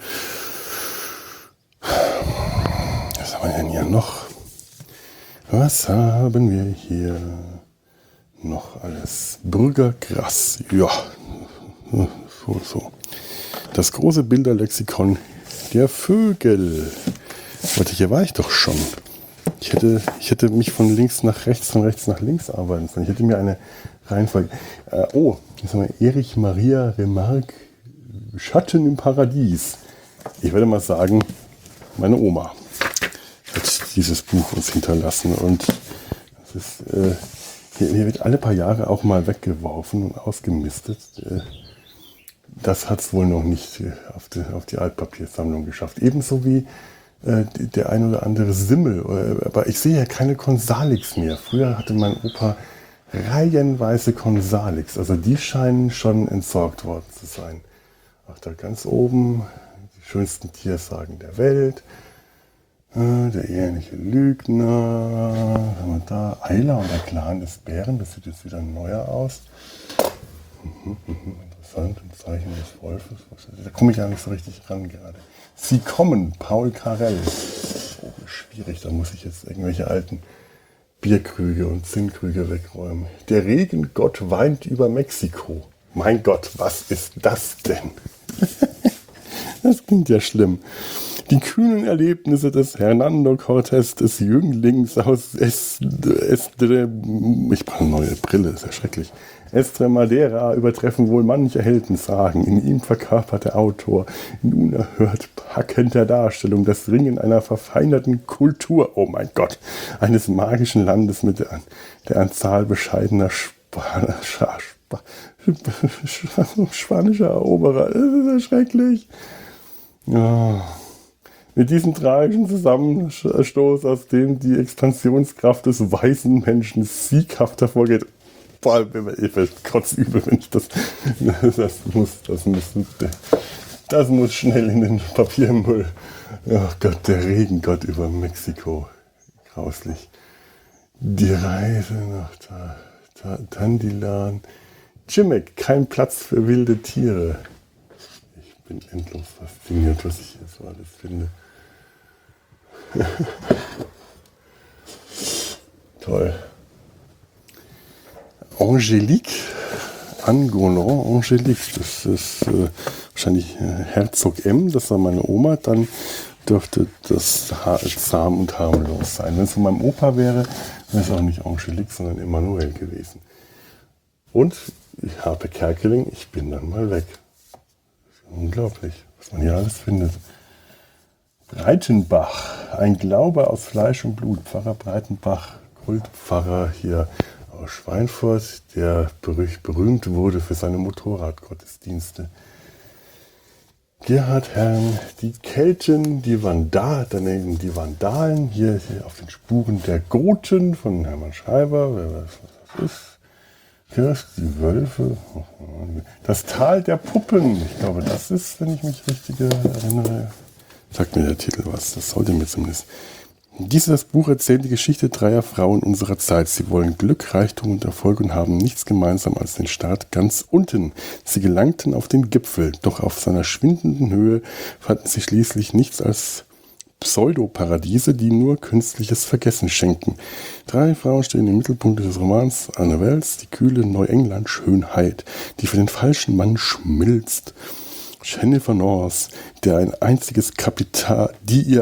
Was haben wir denn hier noch? Was haben wir hier noch alles? Bürgergras. Ja, so. Das große Bilderlexikon der Vögel. Warte, hier war ich doch schon. Ich hätte mich von links nach rechts, von rechts nach links arbeiten sollen. Ich hätte mir eine Reihenfolge. Jetzt haben wir Erich Maria Remarque, Schatten im Paradies. Ich würde mal sagen, meine Oma hat dieses Buch uns hinterlassen. Und das ist, hier wird alle paar Jahre auch mal weggeworfen und ausgemistet. Das hat es wohl noch nicht auf die Altpapiersammlung geschafft. Ebenso wie der ein oder andere Simmel. Aber ich sehe ja keine Consalix mehr. Früher hatte mein Opa reihenweise Consalix. Also die scheinen schon entsorgt worden zu sein. Ach, da ganz oben die schönsten Tiersagen der Welt. Der ehrliche Lügner. Was haben wir da? Ayla und der Clan des Bären. Das sieht jetzt wieder neuer aus. Interessant. Ein Zeichen des Wolfes. Da komme ich ja nicht so richtig ran gerade. Sie kommen. Paul Karel. Oh, schwierig. Da muss ich jetzt irgendwelche alten Bierkrüge und Zinnkrüge wegräumen. Der Regengott weint über Mexiko. Mein Gott, was ist das denn? Das klingt ja schlimm. Die kühnen Erlebnisse des Hernando Cortés, des Jünglings aus Estre, ich brauche eine neue Brille, ist ja schrecklich. Estremadera übertreffen wohl manche Heldensagen. In ihm verkörpert der Autor in unerhört packender Darstellung das Ringen einer verfeinerten Kultur, oh mein Gott, eines magischen Landes mit der Anzahl bescheidener spanischer Eroberer. Das ist ja schrecklich. Ja. Mit diesem tragischen Zusammenstoß, aus dem die Expansionskraft des weißen Menschen sieghaft hervorgeht. Boah, ich werde kotzübel, wenn ich das muss schnell in den Papiermüll. Oh Gott, der Regengott über Mexiko. Grauslich. Die Reise nach Tandilan. Chimek, kein Platz für wilde Tiere. Ich bin endlos fasziniert, was ich hier so alles finde. Toll. Angélique, Angolan, Angélique, das ist wahrscheinlich Herzog M, das war meine Oma, dann dürfte das zahm und harmlos sein. Wenn es von meinem Opa wäre, wäre es auch nicht Angélique, sondern Emanuel gewesen. Und ich habe Kerkeling, ich bin dann mal weg. Unglaublich, was man hier alles findet. Breitenbach, ein Glaube aus Fleisch und Blut. Pfarrer Breitenbach, Kultpfarrer hier aus Schweinfurt, der berühmt wurde für seine Motorradgottesdienste. Gerhard Herrn, die Kelten, die Vandalen, hier auf den Spuren der Goten von Hermann Schreiber, wer weiß, was das ist. Kirst, die Wölfe, das Tal der Puppen, ich glaube, das ist, wenn ich mich richtig erinnere, sagt mir der Titel was, das sollte mir zumindest. Dieses Buch erzählt die Geschichte dreier Frauen unserer Zeit. Sie wollen Glück, Reichtum und Erfolg und haben nichts gemeinsam als den Start ganz unten. Sie gelangten auf den Gipfel, doch auf seiner schwindenden Höhe fanden sie schließlich nichts als Pseudoparadiese, die nur künstliches Vergessen schenken. Drei Frauen stehen im Mittelpunkt des Romans. Anne Wells, die kühle Neuengland-Schönheit, die für den falschen Mann schmilzt. Jennifer North, die ihr einziges Kapital,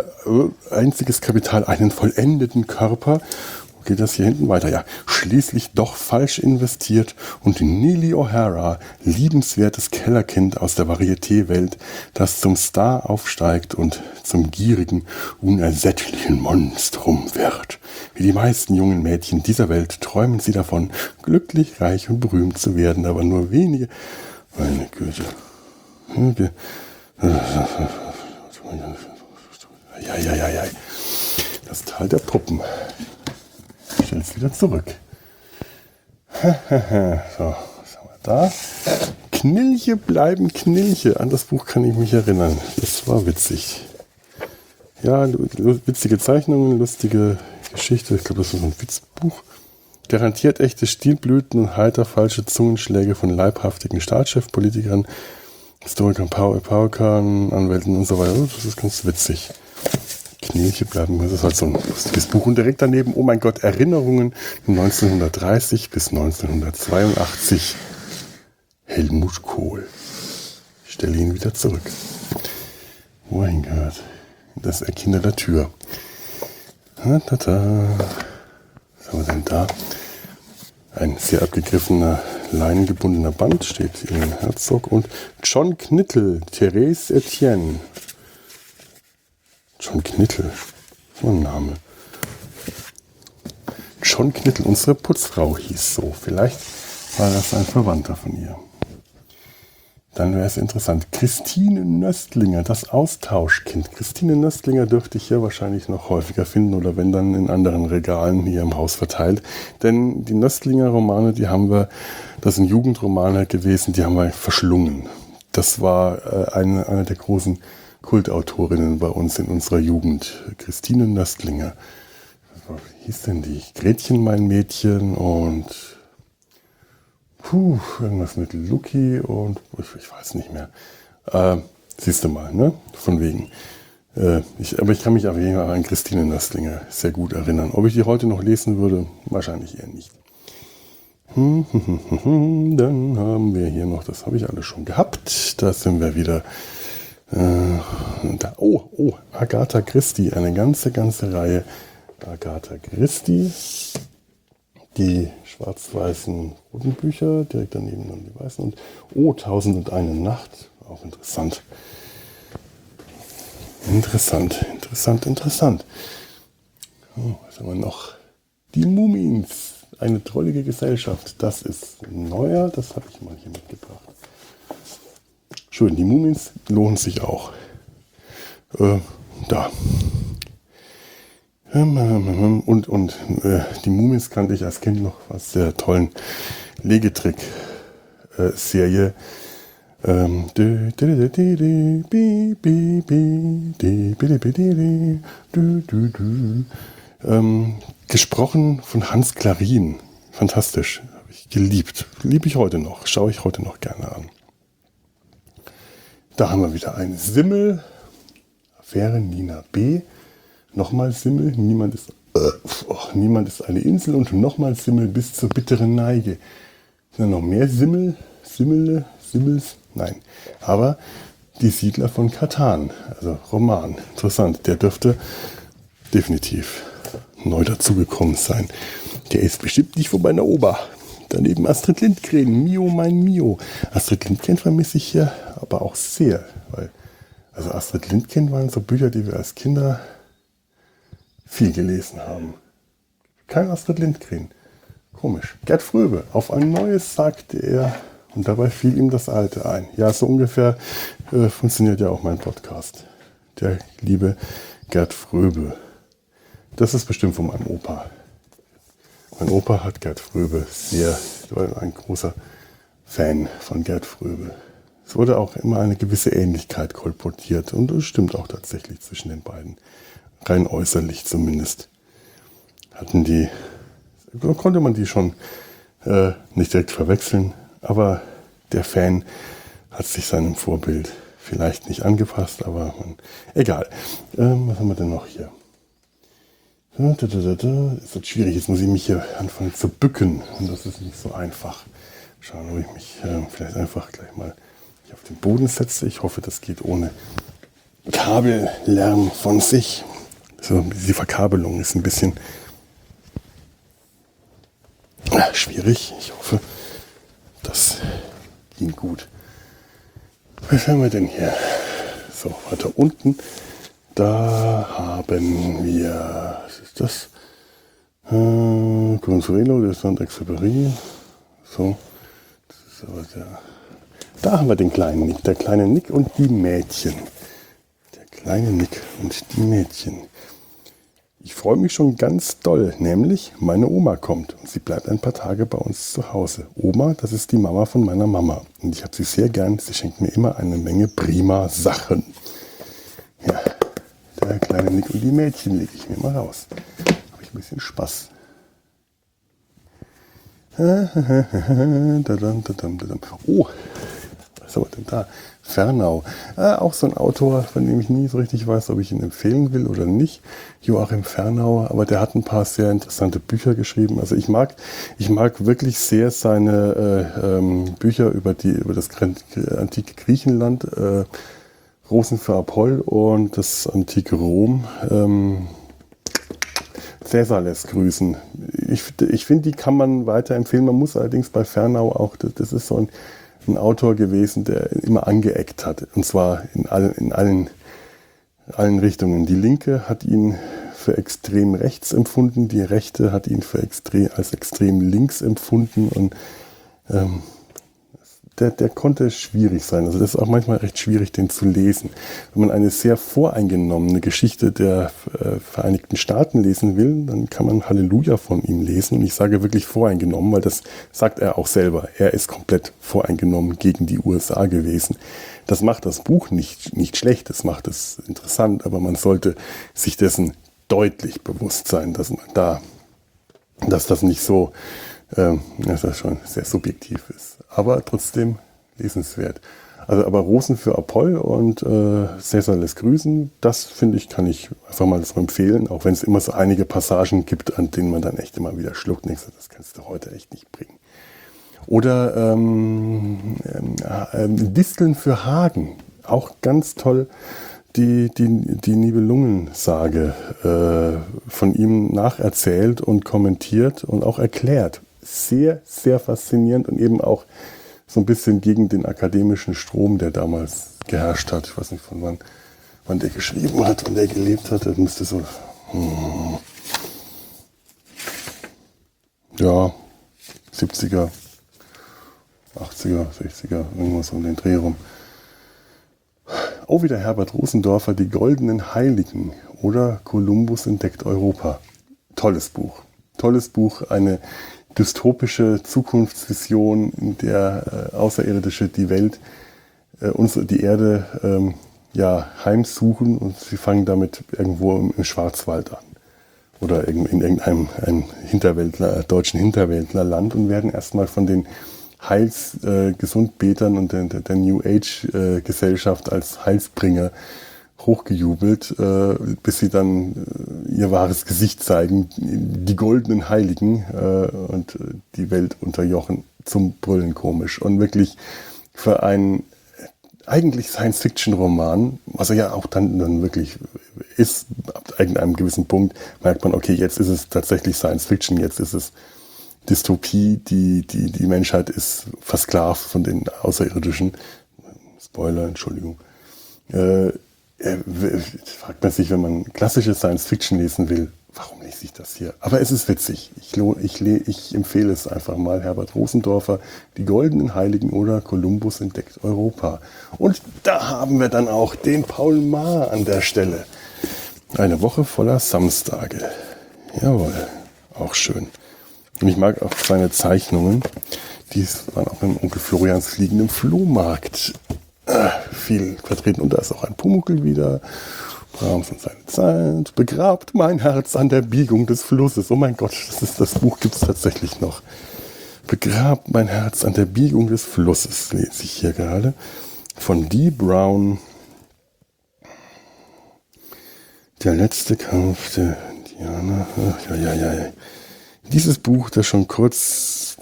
einen vollendeten Körper, wo geht das hier hinten weiter? Ja, schließlich doch falsch investiert, und Neely O'Hara, liebenswertes Kellerkind aus der Varieté-Welt, das zum Star aufsteigt und zum gierigen, unersättlichen Monstrum wird. Wie die meisten jungen Mädchen dieser Welt träumen sie davon, glücklich, reich und berühmt zu werden, aber nur wenige, meine Güte. Ja. Das Tal der Puppen. Ich stelle es wieder zurück. So, was haben wir da? Knilche bleiben Knilche. An das Buch kann ich mich erinnern. Das war witzig. Ja, witzige Zeichnungen, lustige Geschichte. Ich glaube, das ist ein Witzbuch. Garantiert echte Stilblüten und heiter falsche Zungenschläge von leibhaftigen Staatschefpolitikern, Historikern, Paukern, Anwälten und so weiter. Das ist ganz witzig. Knilche bleiben, das ist halt so ein lustiges Buch. Und direkt daneben, oh mein Gott, Erinnerungen 1930 bis 1982. Helmut Kohl. Ich stelle ihn wieder zurück. Wo er hingehört. Das Eck hinter der Tür. Was haben wir denn da? Ein sehr abgegriffener, leinengebundener Band steht in Herzog und John Knittel, Therese Etienne. John Knittel, so ein Name. John Knittel, unsere Putzfrau hieß so. Vielleicht war das ein Verwandter von ihr. Dann wäre es interessant. Christine Nöstlinger, das Austauschkind. Christine Nöstlinger dürfte ich hier wahrscheinlich noch häufiger finden oder wenn dann in anderen Regalen hier im Haus verteilt. Denn die Nöstlinger Romane, das sind Jugendromane gewesen, die haben wir verschlungen. Das war einer der großen Kultautorinnen bei uns in unserer Jugend. Christine Nöstlinger. Wie hieß denn die? Gretchen, mein Mädchen und irgendwas mit Lucky und ich weiß nicht mehr. Siehst du mal, ne? Von wegen. Aber ich kann mich auf jeden Fall an Christine Nöstlinger sehr gut erinnern. Ob ich die heute noch lesen würde? Wahrscheinlich eher nicht. Dann haben wir hier noch, das habe ich alles schon gehabt. Da sind wir wieder. Agatha Christie, eine ganze Reihe Agatha Christie. Die schwarz-weißen roten Bücher, direkt daneben dann die weißen. Und 1001 Nacht, auch interessant. Interessant. Was haben wir noch? Die Mumins, eine trollige Gesellschaft. Das ist neuer, das habe ich mal hier mitgebracht. Schön, die Mumins lohnen sich auch. Da. Und die Mumins kannte ich als Kind noch aus der tollen Legetrick-Serie. Gesprochen von Hans Klarin. Fantastisch. Habe ich geliebt. Liebe ich heute noch. Schaue ich heute noch gerne an. Da haben wir wieder eine Simmel. Affäre Nina B. Nochmal Simmel. Niemand ist eine Insel und nochmal Simmel bis zur bitteren Neige. Sind da noch mehr Simmels? Nein. Aber die Siedler von Catan, also Roman. Interessant. Der dürfte definitiv neu dazugekommen sein. Der ist bestimmt nicht von meiner Ober. Daneben Astrid Lindgren, Mio, mein Mio. Astrid Lindgren vermisse ich hier aber auch sehr. Also Astrid Lindgren waren so Bücher, die wir als Kinder viel gelesen haben. Kein Astrid Lindgren. Komisch. Gerd Fröbe. Auf ein neues sagte er und dabei fiel ihm das Alte ein. Ja, so ungefähr funktioniert ja auch mein Podcast. Der liebe Gerd Fröbe. Das ist bestimmt von meinem Opa. Mein Opa hat Gerd Fröbe war ein großer Fan von Gerd Fröbe. Es wurde auch immer eine gewisse Ähnlichkeit kolportiert und es stimmt auch tatsächlich zwischen den beiden. Rein äußerlich zumindest. Konnte man die schon nicht direkt verwechseln, aber der Fan hat sich seinem Vorbild vielleicht nicht angepasst, aber egal. Was haben wir denn noch hier? Es wird schwierig, jetzt muss ich mich hier anfangen zu bücken und das ist nicht so einfach. Schauen, ob ich mich vielleicht einfach gleich mal hier auf den Boden setze. Ich hoffe, das geht ohne Kabellärm von sich. So, die Verkabelung ist ein bisschen schwierig. Ich hoffe, das ging gut. Was haben wir denn hier? So, weiter unten. Da haben wir, was ist das? Consuelo de Saint-Exupéry. So, das ist aber da haben wir den kleinen Nick. Der kleine Nick und die Mädchen. Der kleine Nick und die Mädchen. Ich freue mich schon ganz doll, nämlich meine Oma kommt und sie bleibt ein paar Tage bei uns zu Hause. Oma, das ist die Mama von meiner Mama und ich habe sie sehr gern. Sie schenkt mir immer eine Menge prima Sachen. Ja, der kleine Nick und die Mädchen lege ich mir mal raus. Habe ich ein bisschen Spaß. Oh, was haben wir denn da? Fernau. Auch so ein Autor, von dem ich nie so richtig weiß, ob ich ihn empfehlen will oder nicht. Joachim Fernau, aber der hat ein paar sehr interessante Bücher geschrieben. Also ich mag wirklich sehr seine Bücher über das antike Griechenland, Rosen für Apoll und das antike Rom. Cäsar lässt grüßen. Ich finde, die kann man weiterempfehlen. Man muss allerdings bei Fernau auch, das ist so ein Autor gewesen, der immer angeeckt hat. Und zwar in allen Richtungen. Die Linke hat ihn für extrem rechts empfunden, die Rechte hat ihn als extrem links empfunden. Und der konnte schwierig sein. Also das ist auch manchmal recht schwierig, den zu lesen. Wenn man eine sehr voreingenommene Geschichte der Vereinigten Staaten lesen will, dann kann man Halleluja von ihm lesen. Und ich sage wirklich voreingenommen, weil das sagt er auch selber. Er ist komplett voreingenommen gegen die USA gewesen. Das macht das Buch nicht schlecht, das macht es interessant, aber man sollte sich dessen deutlich bewusst sein, dass das nicht so, dass das schon sehr subjektiv ist, aber trotzdem lesenswert. Also, aber Rosen für Apoll und Cäsar lässt grüßen, das finde ich, kann ich einfach mal so empfehlen, auch wenn es immer so einige Passagen gibt, an denen man dann echt immer wieder schluckt und denkt, das kannst du heute echt nicht bringen. Oder Disteln für Hagen, auch ganz toll, die Nibelungensage von ihm nacherzählt und kommentiert und auch erklärt. Sehr, sehr faszinierend und eben auch so ein bisschen gegen den akademischen Strom, der damals geherrscht hat. Ich weiß nicht, von wann der geschrieben hat, wann der gelebt hat. Das müsste so, ja, 70er, 80er, 60er, irgendwas um den Dreh rum. Auch wieder Herbert Rosendorfer, Die goldenen Heiligen oder Kolumbus entdeckt Europa. Tolles Buch. Tolles Buch, eine dystopische Zukunftsvision, in der Außerirdische die Welt, die Erde heimsuchen und sie fangen damit irgendwo im Schwarzwald an. Oder in irgendeinem deutschen Hinterwäldlerland und werden erstmal von den Gesundbetern und der New Age Gesellschaft als Heilsbringer hochgejubelt, bis sie dann ihr wahres Gesicht zeigen, die goldenen Heiligen und die Welt unterjochen, zum Brüllen komisch. Und wirklich für einen eigentlich Science-Fiction-Roman, was er ja auch dann wirklich ist, ab irgendeinem gewissen Punkt merkt man, okay, jetzt ist es tatsächlich Science-Fiction, jetzt ist es Dystopie, die Menschheit ist versklavt von den Außerirdischen. Spoiler, Entschuldigung. Fragt man sich, wenn man klassische Science-Fiction lesen will, warum lese ich das hier? Aber es ist witzig. Ich empfehle es einfach mal. Herbert Rosendorfer, Die goldenen Heiligen oder Kolumbus entdeckt Europa. Und da haben wir dann auch den Paul Maar an der Stelle. Eine Woche voller Samstage. Jawohl, auch schön. Und ich mag auch seine Zeichnungen. Die waren auch im Onkel Florians fliegenden Flohmarkt viel vertreten. Und da ist auch ein Pumuckl wieder. Brahms und seine Zeit. Begrabt mein Herz an der Biegung des Flusses. Oh mein Gott, das Buch gibt es tatsächlich noch. Begrabt mein Herz an der Biegung des Flusses, lese ich hier gerade. Von Dee Brown. Der letzte Kampf der Diana. Ja. Dieses Buch, das schon kurz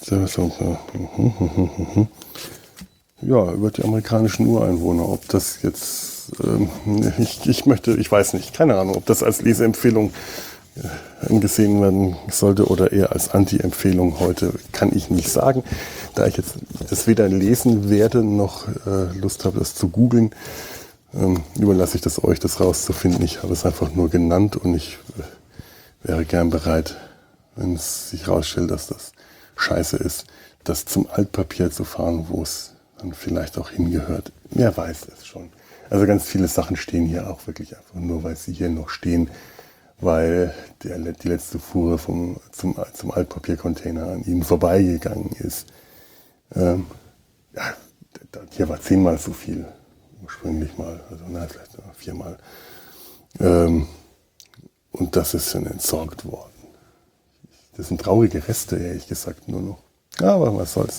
über die amerikanischen Ureinwohner, ob das jetzt ich weiß nicht, keine Ahnung, ob das als Leseempfehlung angesehen werden sollte oder eher als Anti-Empfehlung heute, kann ich nicht sagen. Da ich jetzt das weder lesen werde, noch Lust habe, das zu googeln, überlasse ich das euch, das rauszufinden. Ich habe es einfach nur genannt und ich wäre gern bereit, wenn es sich herausstellt, dass das scheiße ist, das zum Altpapier zu fahren, wo es dann vielleicht auch hingehört. Wer weiß es schon. Also ganz viele Sachen stehen hier auch wirklich einfach nur, weil sie hier noch stehen, weil die letzte Fuhre zum Altpapiercontainer an ihnen vorbeigegangen ist. Hier war 10-mal so viel ursprünglich mal, also vielleicht 4-mal. Und das ist dann entsorgt worden. Das sind traurige Reste, ehrlich gesagt, nur noch. Aber was soll's.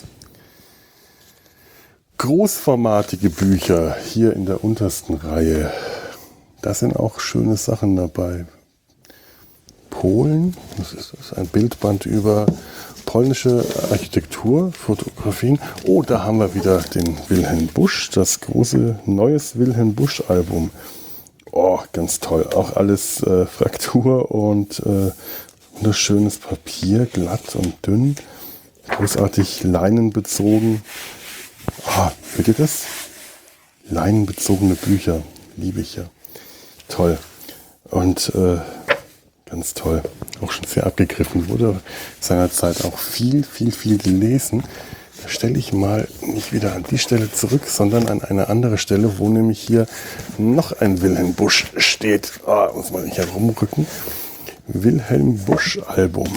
Großformatige Bücher hier in der untersten Reihe. Da sind auch schöne Sachen dabei. Polen, das ist ein Bildband über polnische Architektur, Fotografien. Oh, da haben wir wieder den Wilhelm Busch, das große neues Wilhelm Busch-Album. Oh, ganz toll. Auch alles Fraktur und wunderschönes Papier, glatt und dünn, großartig leinenbezogen. Ah, hört ihr das? Leinenbezogene Bücher, liebe ich ja. Toll. Und ganz toll. Auch schon sehr abgegriffen. Wurde seinerzeit auch viel gelesen. Da stelle ich mal nicht wieder an die Stelle zurück, sondern an eine andere Stelle, wo nämlich hier noch ein Wilhelm Busch steht. Muss man nicht herumrücken. Wilhelm Busch Album.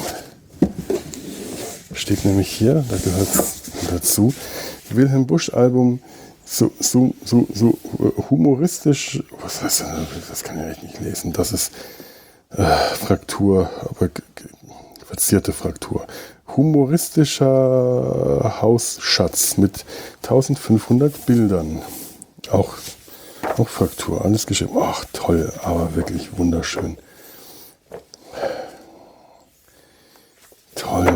Steht nämlich hier, da gehört es dazu. Wilhelm Busch Album so humoristisch, was heißt das kann ich eigentlich nicht lesen, das ist Fraktur, aber verzierte Fraktur. Humoristischer Hausschatz mit 1500 Bildern. Auch Fraktur, alles geschrieben. Ach, toll, aber wirklich wunderschön. Toll.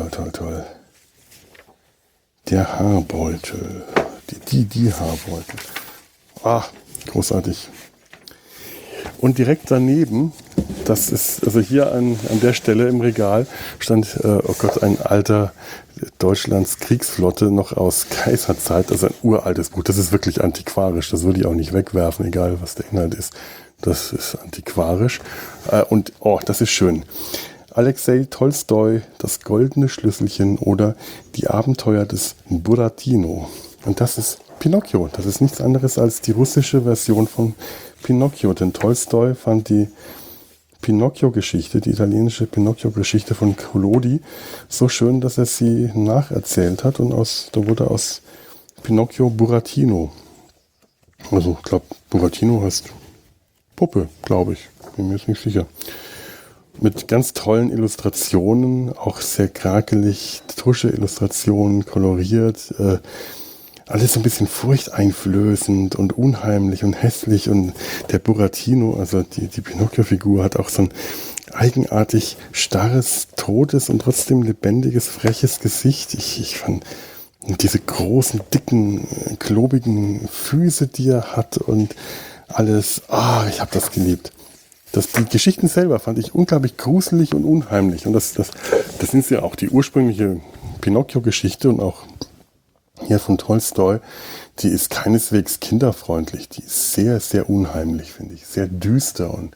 Der Haarbeutel. Die Haarbeutel. Ach, großartig. Und direkt daneben, das ist, also hier an der Stelle im Regal stand, oh Gott, ein alter Deutschlands Kriegsflotte noch aus Kaiserzeit, also ein uraltes Buch. Das ist wirklich antiquarisch, das würde ich auch nicht wegwerfen, egal was der Inhalt ist. Das ist antiquarisch. Und, oh, das ist schön. Alexei Tolstoi, Das goldene Schlüsselchen oder Die Abenteuer des Buratino. Und das ist Pinocchio. Das ist nichts anderes als die russische Version von Pinocchio. Denn Tolstoi fand die Pinocchio-Geschichte, die italienische Pinocchio-Geschichte von Collodi, so schön, dass er sie nacherzählt hat. Und da wurde aus Pinocchio Buratino. Also, ich glaube, Buratino heißt Puppe, glaube ich. Bin mir jetzt nicht sicher. Mit ganz tollen Illustrationen, auch sehr krakelig, Tusche-Illustrationen, koloriert, alles so ein bisschen furchteinflößend und unheimlich und hässlich. Und der Buratino, also die Pinocchio-Figur, hat auch so ein eigenartig starres, totes und trotzdem lebendiges, freches Gesicht. Ich fand diese großen, dicken, klobigen Füße, die er hat und alles, ich habe das geliebt. Die Geschichten selber fand ich unglaublich gruselig und unheimlich. Und das sind ja auch die ursprüngliche Pinocchio-Geschichte und auch hier von Tolstoi, die ist keineswegs kinderfreundlich. Die ist sehr, sehr unheimlich, finde ich. Sehr düster und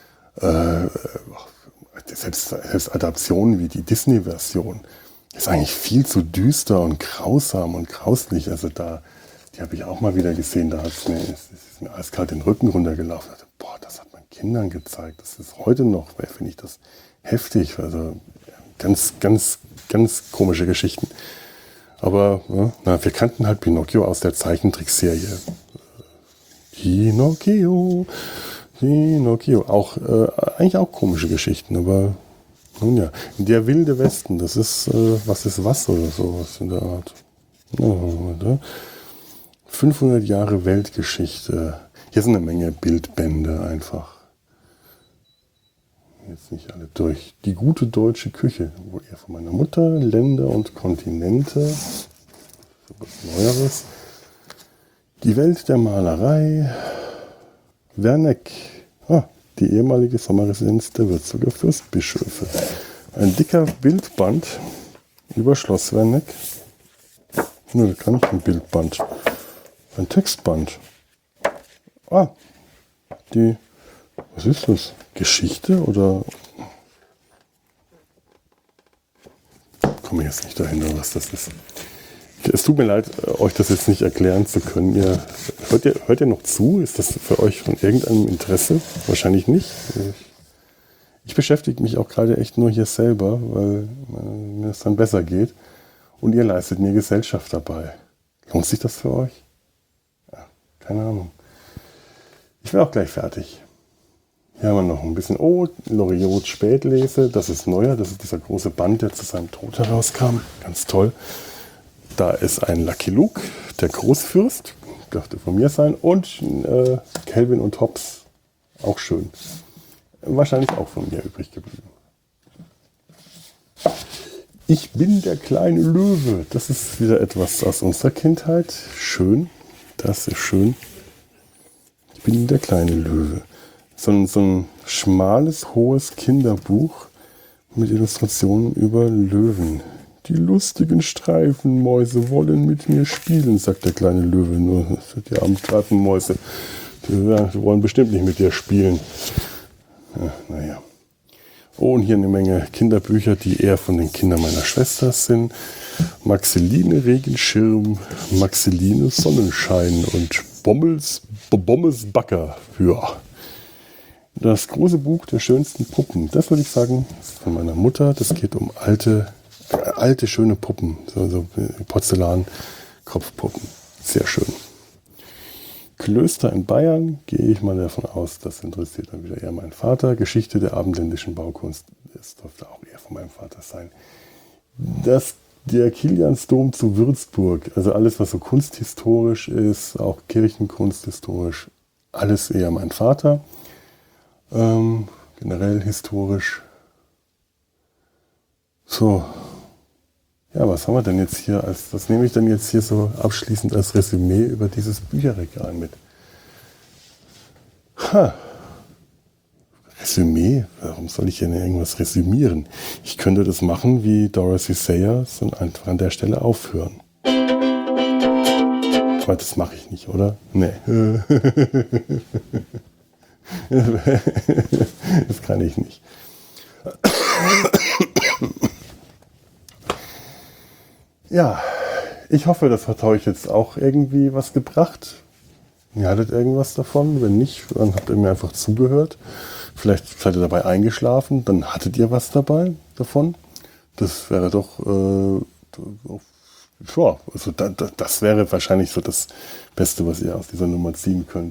selbst Adaptionen wie die Disney-Version ist eigentlich viel zu düster und grausam und grauslich. Also die habe ich auch mal wieder gesehen. Da ist mir eiskalt den Rücken runtergelaufen. Ich dachte, boah, das hat man Kindern gezeigt. Das ist heute noch, finde ich das heftig. Also ganz, ganz, ganz komische Geschichten. Aber wir kannten halt Pinocchio aus der Zeichentrickserie. Pinocchio. Auch, eigentlich auch komische Geschichten, aber nun ja. Der wilde Westen, das ist, was ist was oder sowas in der Art. 500 Jahre Weltgeschichte. Hier sind eine Menge Bildbände einfach. Jetzt nicht alle durch. Die gute deutsche Küche. Wohl eher von meiner Mutter. Länder und Kontinente. So was Neueres. Die Welt der Malerei. Werneck. Die ehemalige Sommerresidenz der Würzburger Fürstbischöfe. Ein dicker Bildband über Schloss Werneck. Nö, gar nicht ein Bildband. Ein Textband. Was ist das? Geschichte oder? Komme ich jetzt nicht dahinter, was das ist. Es tut mir leid, euch das jetzt nicht erklären zu können. Hört ihr noch zu? Ist das für euch von irgendeinem Interesse? Wahrscheinlich nicht. Ich beschäftige mich auch gerade echt nur hier selber, weil mir es dann besser geht. Und ihr leistet mir Gesellschaft dabei. Lohnt sich das für euch? Ja, keine Ahnung. Ich bin auch gleich fertig. Hier haben wir noch ein bisschen Loriot Spätlese. Das ist neuer. Das ist dieser große Band, der zu seinem Tod herauskam. Ganz toll. Da ist ein Lucky Luke, der Großfürst. Dürfte von mir sein. Und Calvin und Hobbes. Auch schön. Wahrscheinlich auch von mir übrig geblieben. Ich bin der kleine Löwe. Das ist wieder etwas aus unserer Kindheit. Schön. Das ist schön. Ich bin der kleine Löwe. So ein schmales, hohes Kinderbuch mit Illustrationen über Löwen. Die lustigen Streifenmäuse wollen mit mir spielen, sagt der kleine Löwe. Nur die armen Streifenmäuse, die wollen bestimmt nicht mit dir spielen. Ja, naja. Und hier eine Menge Kinderbücher, die eher von den Kindern meiner Schwester sind. Maxeline Regenschirm, Maxeline Sonnenschein und Bommes Backer. Ja. Das große Buch der schönsten Puppen. Das würde ich sagen, ist von meiner Mutter. Das geht um alte schöne Puppen. So Porzellan-Kopfpuppen. Sehr schön. Klöster in Bayern, gehe ich mal davon aus, das interessiert dann wieder eher meinen Vater. Geschichte der abendländischen Baukunst, das dürfte auch eher von meinem Vater sein. Der Kiliansdom zu Würzburg, also alles, was so kunsthistorisch ist, auch kirchenkunsthistorisch, alles eher mein Vater. Generell historisch. So, ja, was haben wir denn jetzt hier? Was nehme ich denn jetzt hier so abschließend als Resümee über dieses Bücherregal mit? Resümee? Warum soll ich denn irgendwas resümieren? Ich könnte das machen wie Dorothy Sayers und einfach an der Stelle aufhören. Aber das mache ich nicht, oder? Nee. Das kann ich nicht. Ja, ich hoffe, das hat euch jetzt auch irgendwie was gebracht. Ihr hattet irgendwas davon. Wenn nicht, dann habt ihr mir einfach zugehört. Vielleicht seid ihr dabei eingeschlafen, dann hattet ihr was davon. Das wäre doch, ja, also das wäre wahrscheinlich so das Beste, was ihr aus dieser Nummer ziehen könnt.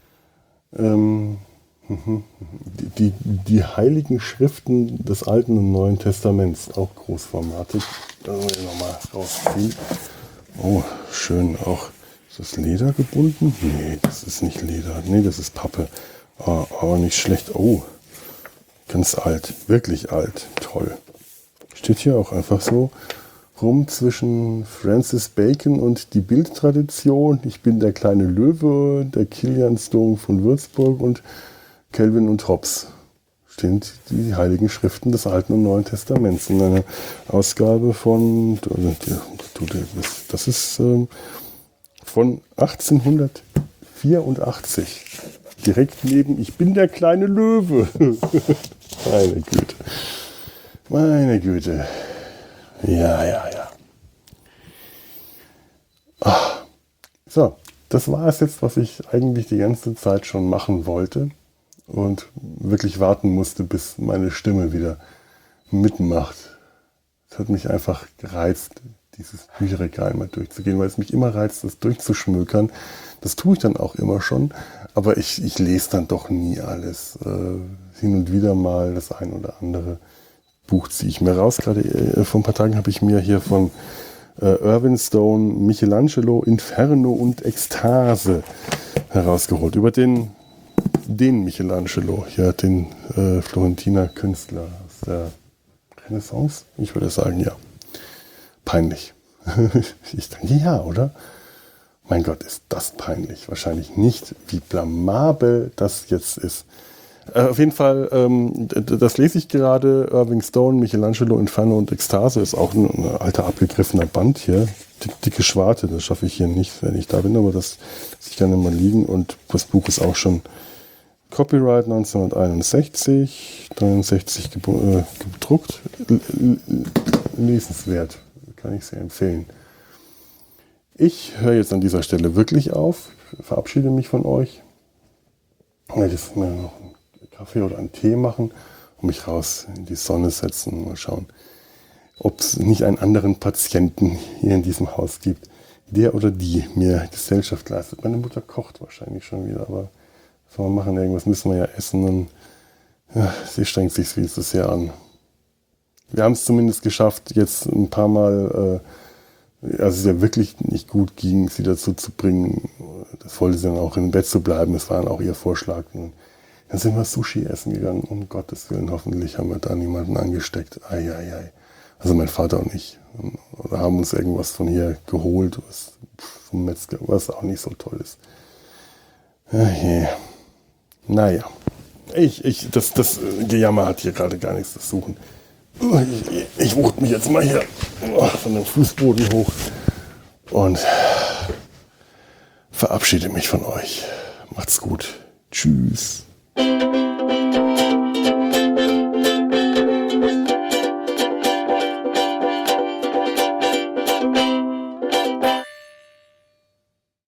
Die heiligen Schriften des Alten und Neuen Testaments, auch großformatig. Da wollen wir nochmal rausziehen. Oh, schön auch. Ist das Leder gebunden? Nee, das ist nicht Leder. Nee, das ist Pappe. Aber nicht schlecht. Oh, ganz alt. Wirklich alt. Toll. Steht hier auch einfach so rum zwischen Francis Bacon und die Bildtradition. Ich bin der kleine Löwe, der Kiliansdom von Würzburg und Calvin und Hobbes. Stehen die heiligen Schriften des Alten und Neuen Testaments in einer Ausgabe von, das ist von 1884. Direkt neben Ich bin der kleine Löwe. Meine Güte. Meine Güte. Ja. So, das war es jetzt, was ich eigentlich die ganze Zeit schon machen wollte und wirklich warten musste, bis meine Stimme wieder mitmacht. Es hat mich einfach gereizt, dieses Bücherregal mal durchzugehen, weil es mich immer reizt, das durchzuschmökern. Das tue ich dann auch immer schon, aber ich lese dann doch nie alles. Hin und wieder mal das ein oder andere Buch ziehe ich mir raus. Gerade vor ein paar Tagen habe ich mir hier von Irving Stone Michelangelo, Inferno und Ekstase herausgeholt. Über den Michelangelo, ja, den Florentiner Künstler aus der Renaissance. Ich würde sagen, ja. Peinlich. Ich denke, ja, oder? Mein Gott, ist das peinlich. Wahrscheinlich nicht, wie blamabel das jetzt ist. Auf jeden Fall, das lese ich gerade. Irving Stone, Michelangelo, Inferno und Ekstase ist auch ein alter abgegriffener Band hier. Dicke Schwarte, das schaffe ich hier nicht, wenn ich da bin, aber das lasse ich gerne mal liegen. Und das Buch ist auch schon Copyright 1961, 63 gedruckt. Lesenswert, kann ich sehr empfehlen. Ich höre jetzt an dieser Stelle wirklich auf, verabschiede mich von euch. Ich werde jetzt mir noch einen Kaffee oder einen Tee machen und mich raus in die Sonne setzen und mal schauen, ob es nicht einen anderen Patienten hier in diesem Haus gibt, der oder die mir Gesellschaft leistet. Meine Mutter kocht wahrscheinlich schon wieder, aber was soll man machen? Irgendwas müssen wir ja essen und ja, sie strengt sich viel zu sehr an. Wir haben es zumindest geschafft, jetzt ein paar Mal, als es ja wirklich nicht gut ging, sie dazu zu bringen, das wollte sie dann auch im Bett zu bleiben, das war dann auch ihr Vorschlag. Und dann sind wir Sushi essen gegangen, um Gottes Willen, hoffentlich haben wir da niemanden angesteckt. Ei. Also mein Vater und ich. Oder haben uns irgendwas von hier geholt, was vom Metzger, was auch nicht so toll ist. Okay. Naja, das Gejammer hat hier gerade gar nichts zu suchen. Ich wucht mich jetzt mal hier von dem Fußboden hoch und verabschiede mich von euch. Macht's gut. Tschüss.